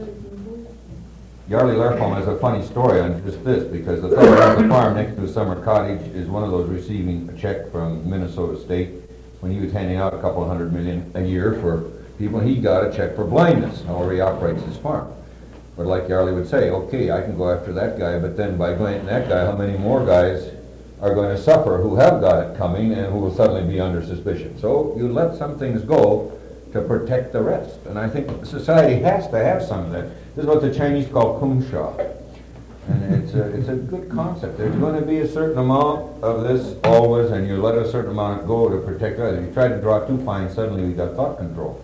Yarly Larcombe has a funny story on just this, because the fellow at the farm next to his summer cottage is one of those receiving a check from Minnesota State when he was handing out a couple $100 million a year for people. He got a check for blindness, however he operates his farm. But like Yarly would say, okay, I can go after that guy, but then by going after that guy, how many more guys are going to suffer who have got it coming and who will suddenly be under suspicion? So you let some things go to protect the rest. And I think society has to have some of that. This is what the Chinese call kung sha. And it's a good concept. There's going to be a certain amount of this always, and you let a certain amount go to protect others. If you try to draw too fine, suddenly we got thought control.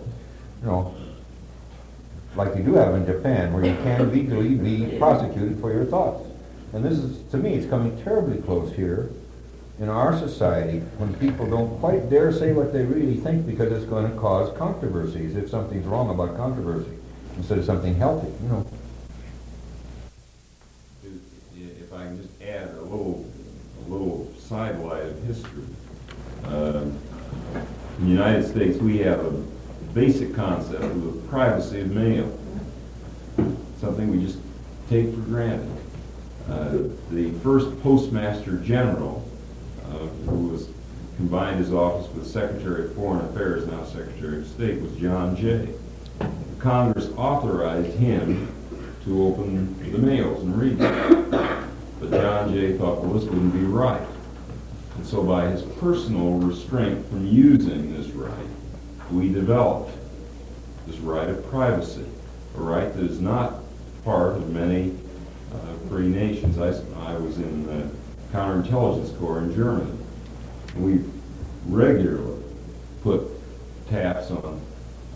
Like you do have in Japan, where you can legally be prosecuted for your thoughts. And this is, to me, it's coming terribly close here in our society when people don't quite dare say what they really think because it's going to cause controversies if something's wrong about controversy instead of something healthy, If I can just add a little sidelight of history. In the United States, we have a basic concept of the privacy of mail, something we just take for granted. The first Postmaster General, who was combined his office with Secretary of Foreign Affairs, now Secretary of State, was John Jay. Congress authorized him to open the mails and read them. But John Jay thought, well, this wouldn't be right. And so by his personal restraint from using this right, we developed this right of privacy, a right that is not part of many free nations. I was in the counterintelligence corps in Germany. We regularly put taps on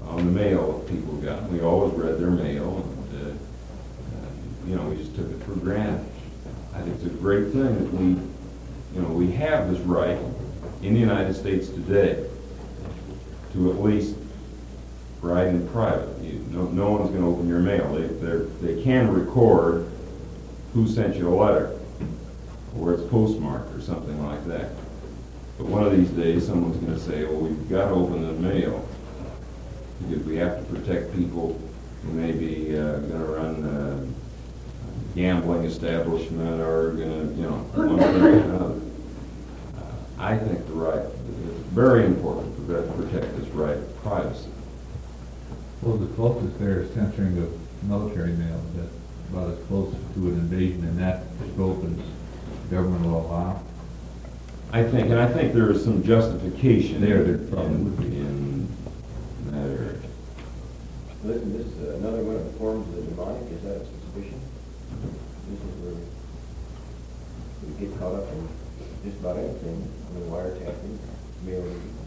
on the mail that people got. We always read their mail, and you know, we just took it for granted. I think it's a great thing that we have this right in the United States today to at least write in private. No one's going to open your mail. They can record who sent you a letter, or where it's postmarked or something like that. But one of these days, someone's going to say, well, we've got to open the mail because we have to protect people who may be going to run a gambling establishment or going to, one thing or another. I think the right, it's very important to protect this right of privacy. Well, the closest there is censoring of military mail. That's about as close to an invasion in that scope as government will allow. I think there is some justification There probably would be. in that area. Isn't this another one of the forms of the demonic? Is that a suspicion? This is where we get caught up in just about anything. I mean, wiretapping, mailing people.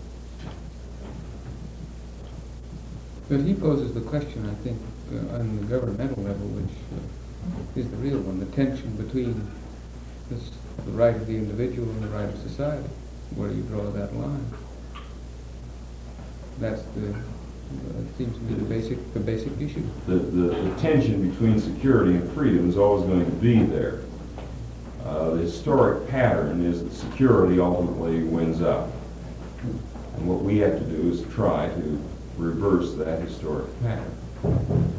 But he poses the question, I think, on the governmental level, which is the real one, the tension between the right of the individual and the right of society. Where do you draw that line? That's it seems to be the basic issue. The tension between security and freedom is always going to be there. The historic pattern is that security ultimately wins out. And what we have to do is try to reverse that historic pattern.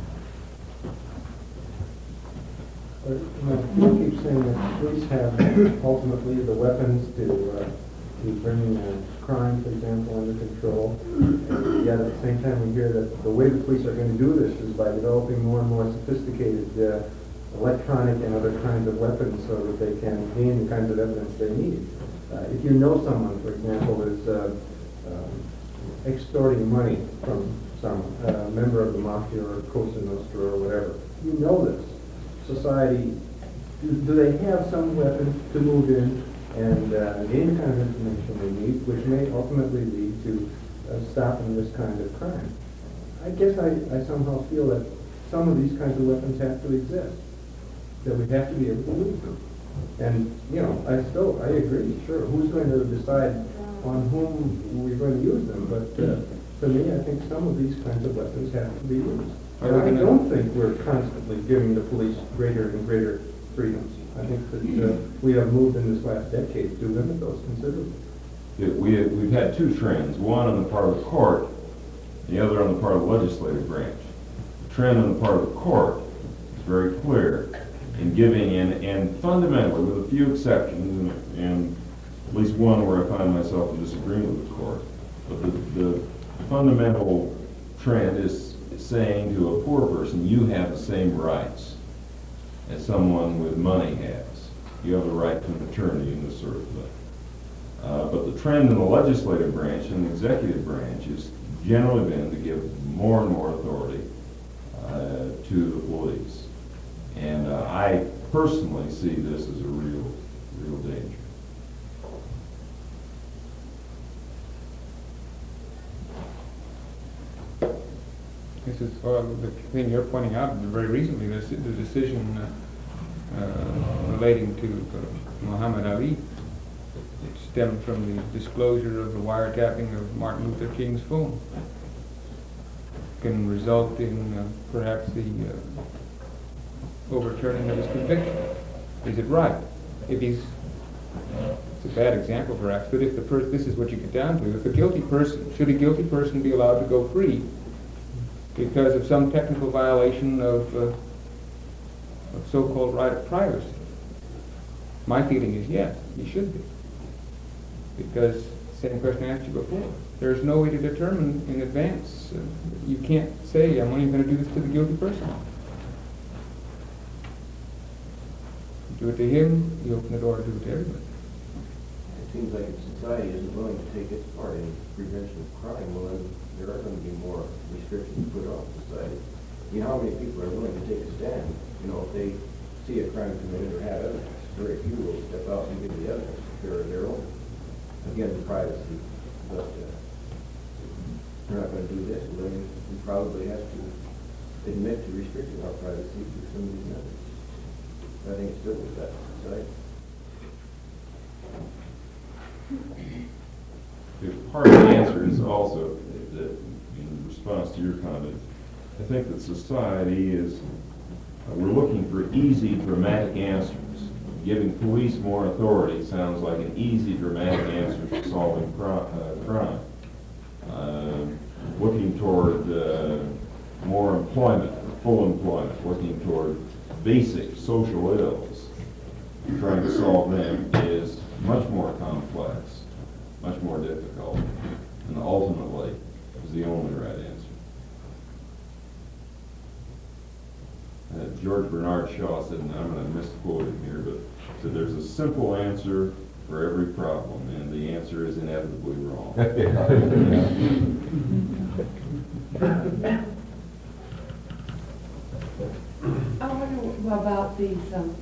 You keep saying that police have ultimately the weapons to bring crime, for example, under control. And yet at the same time we hear that the way the police are going to do this is by developing more and more sophisticated electronic and other kinds of weapons so that they can gain the kinds of evidence they need. If you know someone, for example, is extorting money from some member of the mafia or Cosa Nostra or whatever, you know this. Society, do they have some weapon to move in and gain the kind of information they need, which may ultimately lead to stopping this kind of crime? I guess I somehow feel that some of these kinds of weapons have to exist, that we have to be able to use them. And, I agree, sure, who's going to decide on whom we're going to use them? But to me, I think some of these kinds of weapons have to be used. And I don't think we're constantly giving the police greater and greater freedoms. I think that we have moved in this last decade to limit those considerably. We've had two trends, one on the part of the court, the other on the part of the legislative branch. The trend on the part of the court is very clear in giving, and fundamentally, with a few exceptions, and at least one where I find myself in disagreement with the court, but the fundamental trend is saying to a poor person, you have the same rights as someone with money has. You have the right to an attorney and this sort of thing. But the trend in the legislative branch and the executive branch has generally been to give more and more authority to the police. And I personally see this as a real danger. This is the thing you're pointing out very recently, the decision relating to Muhammad Ali. It stemmed from the disclosure of the wiretapping of Martin Luther King's phone. Can result in perhaps the overturning of his conviction. Is it right? If he's, it's a bad example perhaps, but if this is what you get down to, if a guilty person, should a guilty person be allowed to go free because of some technical violation of so-called right of privacy? My feeling is yes, you should be. Because, same question I asked you before, there's no way to determine in advance. You can't say, I'm only going to do this to the guilty person. You do it to him, you open the door to do it to everybody. It seems like if society isn't willing to take its part in prevention of crime, well then there are going to be more restrictions put on society. You know how many people are willing to take a stand? If they see a crime committed or have evidence, very few will step out and give the evidence for their own. Again, privacy. But we're not gonna do this, well, then we probably have to admit to restricting our privacy through some of these methods. I think it's still with that society. Part of the answer is also, that in response to your comment, I think that society is, we're looking for easy, dramatic answers. Giving police more authority sounds like an easy, dramatic answer to solving crime. Looking toward more employment, full employment, looking toward basic social ills, trying to solve them is much more complex, much more difficult, and ultimately is the only right answer. George Bernard Shaw said, and I'm going to misquote him here, but said there's a simple answer for every problem, and the answer is inevitably wrong. I wonder about these,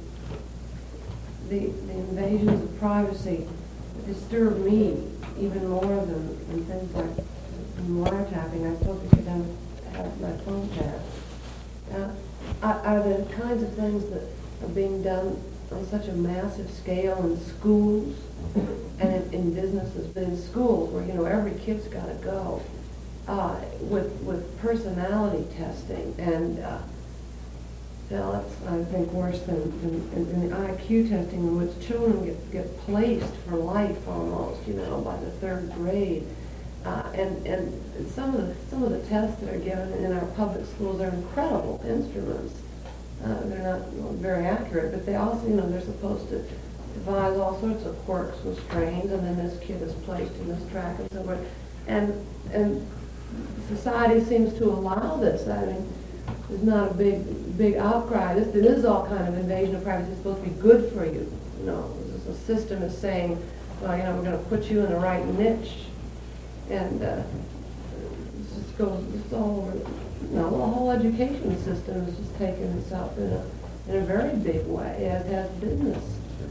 the invasions of privacy disturb me even more than things like wiretapping. I suppose if you don't have my phone tapped. Are the kinds of things that are being done on such a massive scale in schools and in businesses, but in schools where, you know, every kid's got to go, with personality testing and, that's, I think, worse than the IQ testing in which children get placed for life almost, you know, by the third grade. And some of the tests that are given in our public schools are incredible instruments. They're not very accurate, but they also, you know, they're supposed to devise all sorts of quirks and strains, and then this kid is placed in this track and so forth. And society seems to allow this. I mean, there's not a big outcry. This is all kind of invasion of privacy. It's supposed to be good for you. You know, the system is saying, well, you know, we're going to put you in the right niche. And it just goes, it's all over. You know, the whole education system is just taking itself in a very big way, as has business.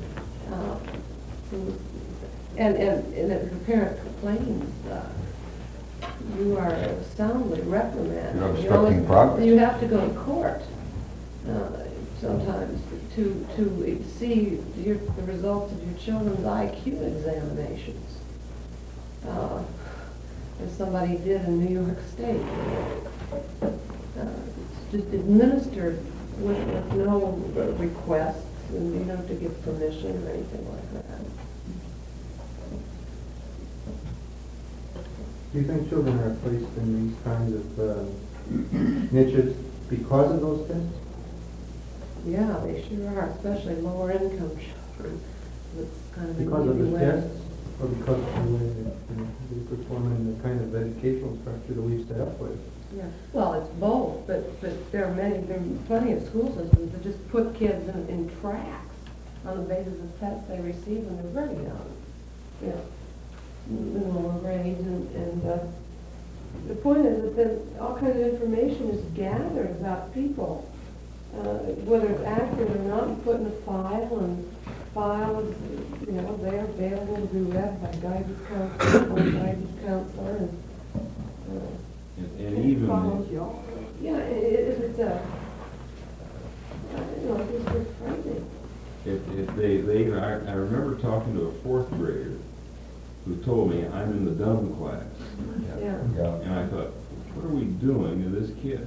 And if the parent complains, you are soundly reprimanded. You're obstructing progress. You have to go to court sometimes to see the results of your children's IQ examinations. As somebody did in New York State. It's just administered with no requests, and you don't have to give permission or anything like that. Do you think children are placed in these kinds of niches because of those tests? Yeah, they sure are, especially lower income children. It's kind of Because of the way. tests, or because of the way they perform in the kind of educational structure that we used to have places? Yeah, well, it's both, but there are plenty of school systems that just put kids in tracks on the basis of tests they receive when they're very young. You know, in the lower grades, and the point is that then all kinds of information is gathered about people, whether it's accurate or not, and put in a file, and files, you know, they're available to be read by guidance counselor, and even follows you all. Yeah, it's you know, it's just frightening. I remember talking to a fourth grader who told me, I'm in the dumb class. Yeah. And I thought, what are we doing to this kid?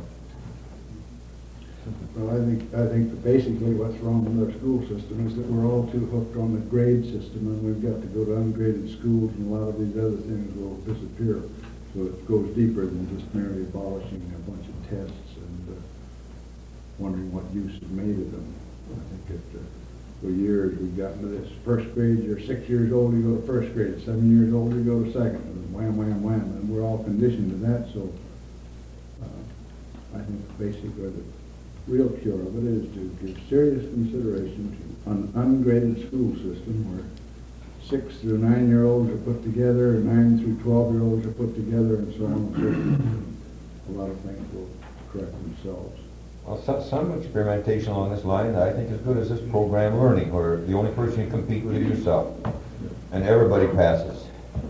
Well, I think that basically what's wrong with our school system is that we're all too hooked on the grade system, and we've got to go to ungraded schools, and a lot of these other things will disappear. So it goes deeper than just merely abolishing a bunch of tests and wondering what use is made of them. I think that for years we've gotten to this. First grade, you're 6 years old, you go to first grade. 7 years old, you go to second. And wham, wham, wham. And we're all conditioned to that. So I think basically the real cure of it is to give serious consideration to an ungraded school system where 6 through 9 year olds are put together, and 9 through 12 year olds are put together, and so on and so forth. A lot of things will correct themselves. Well, some experimentation along this line I think is good as this program learning, where the only person you compete with is yourself, and everybody passes.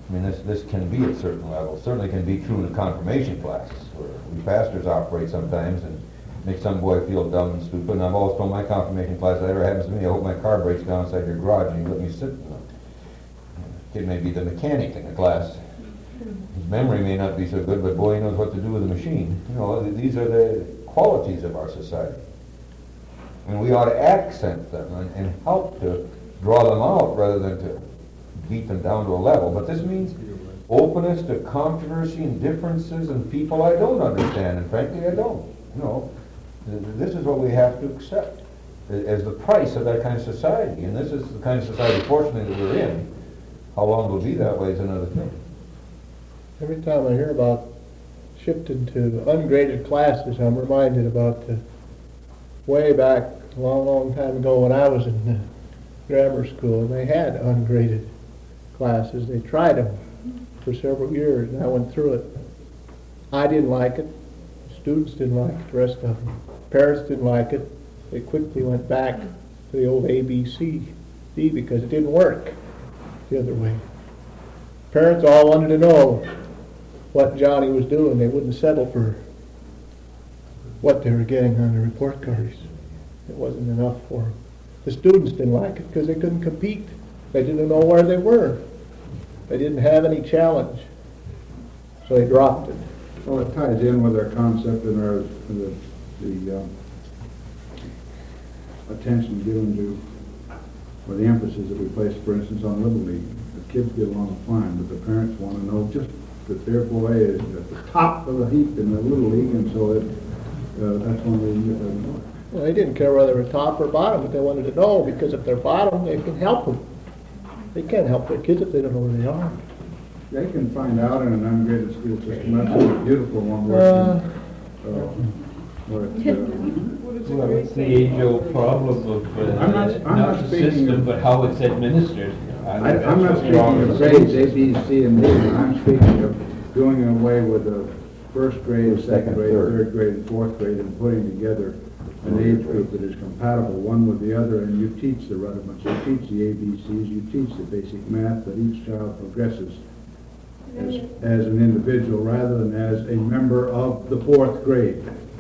I mean, this can be at certain levels, certainly can be true in the confirmation classes, where we pastors operate sometimes and make some boy feel dumb and stupid, and I've always told my confirmation class, if that ever happens to me, I hope my car breaks down inside your garage and you let me sit in it. The kid may be the mechanic in the class. His memory may not be so good, but boy, he knows what to do with the machine. You know, these are the qualities of our society. And we ought to accent them and help to draw them out rather than to beat them down to a level. But this means openness to controversy and differences and people I don't understand, and frankly I don't. You know, this is what we have to accept as the price of that kind of society. And this is the kind of society, fortunately, that we're in. How long it'll be that way is another thing. Every time I hear about shifting to ungraded classes, I'm reminded about way back a long, long time ago when I was in grammar school, and they had ungraded classes. They tried them for several years, and I went through it. I didn't like it. The students didn't like it. The rest of them. Parents didn't like it. They quickly went back to the old ABC because it didn't work the other way. Parents all wanted to know what Johnny was doing. They wouldn't settle for what they were getting on the report cards. It wasn't enough for them. The students didn't like it because they couldn't compete. They didn't know where they were. They didn't have any challenge. So they dropped it. Well, it ties in with our concept and the attention given to, or the emphasis that we place, for instance, on Little League. The kids get along fine, but the parents want to know just that their boy is at the top of the heap in the Little League, and so that's one reason you get that more. Well, they didn't care whether they're top or bottom, but they wanted to know, because if they're bottom, they can help them. They can't help their kids if they don't know where they are. They can find out in an ungraded school system. That's a beautiful one where Well, it's the age-old problem of not the system, but how it's administered. I'm not speaking of grades A, B, C, and D. I'm speaking of doing away with the first grade, second grade, third grade, and fourth grade, and putting together an age group that is compatible one with the other, and you teach the rudiments, you teach the ABCs, you teach the basic math, but each child progresses as an individual rather than as a member of the fourth grade.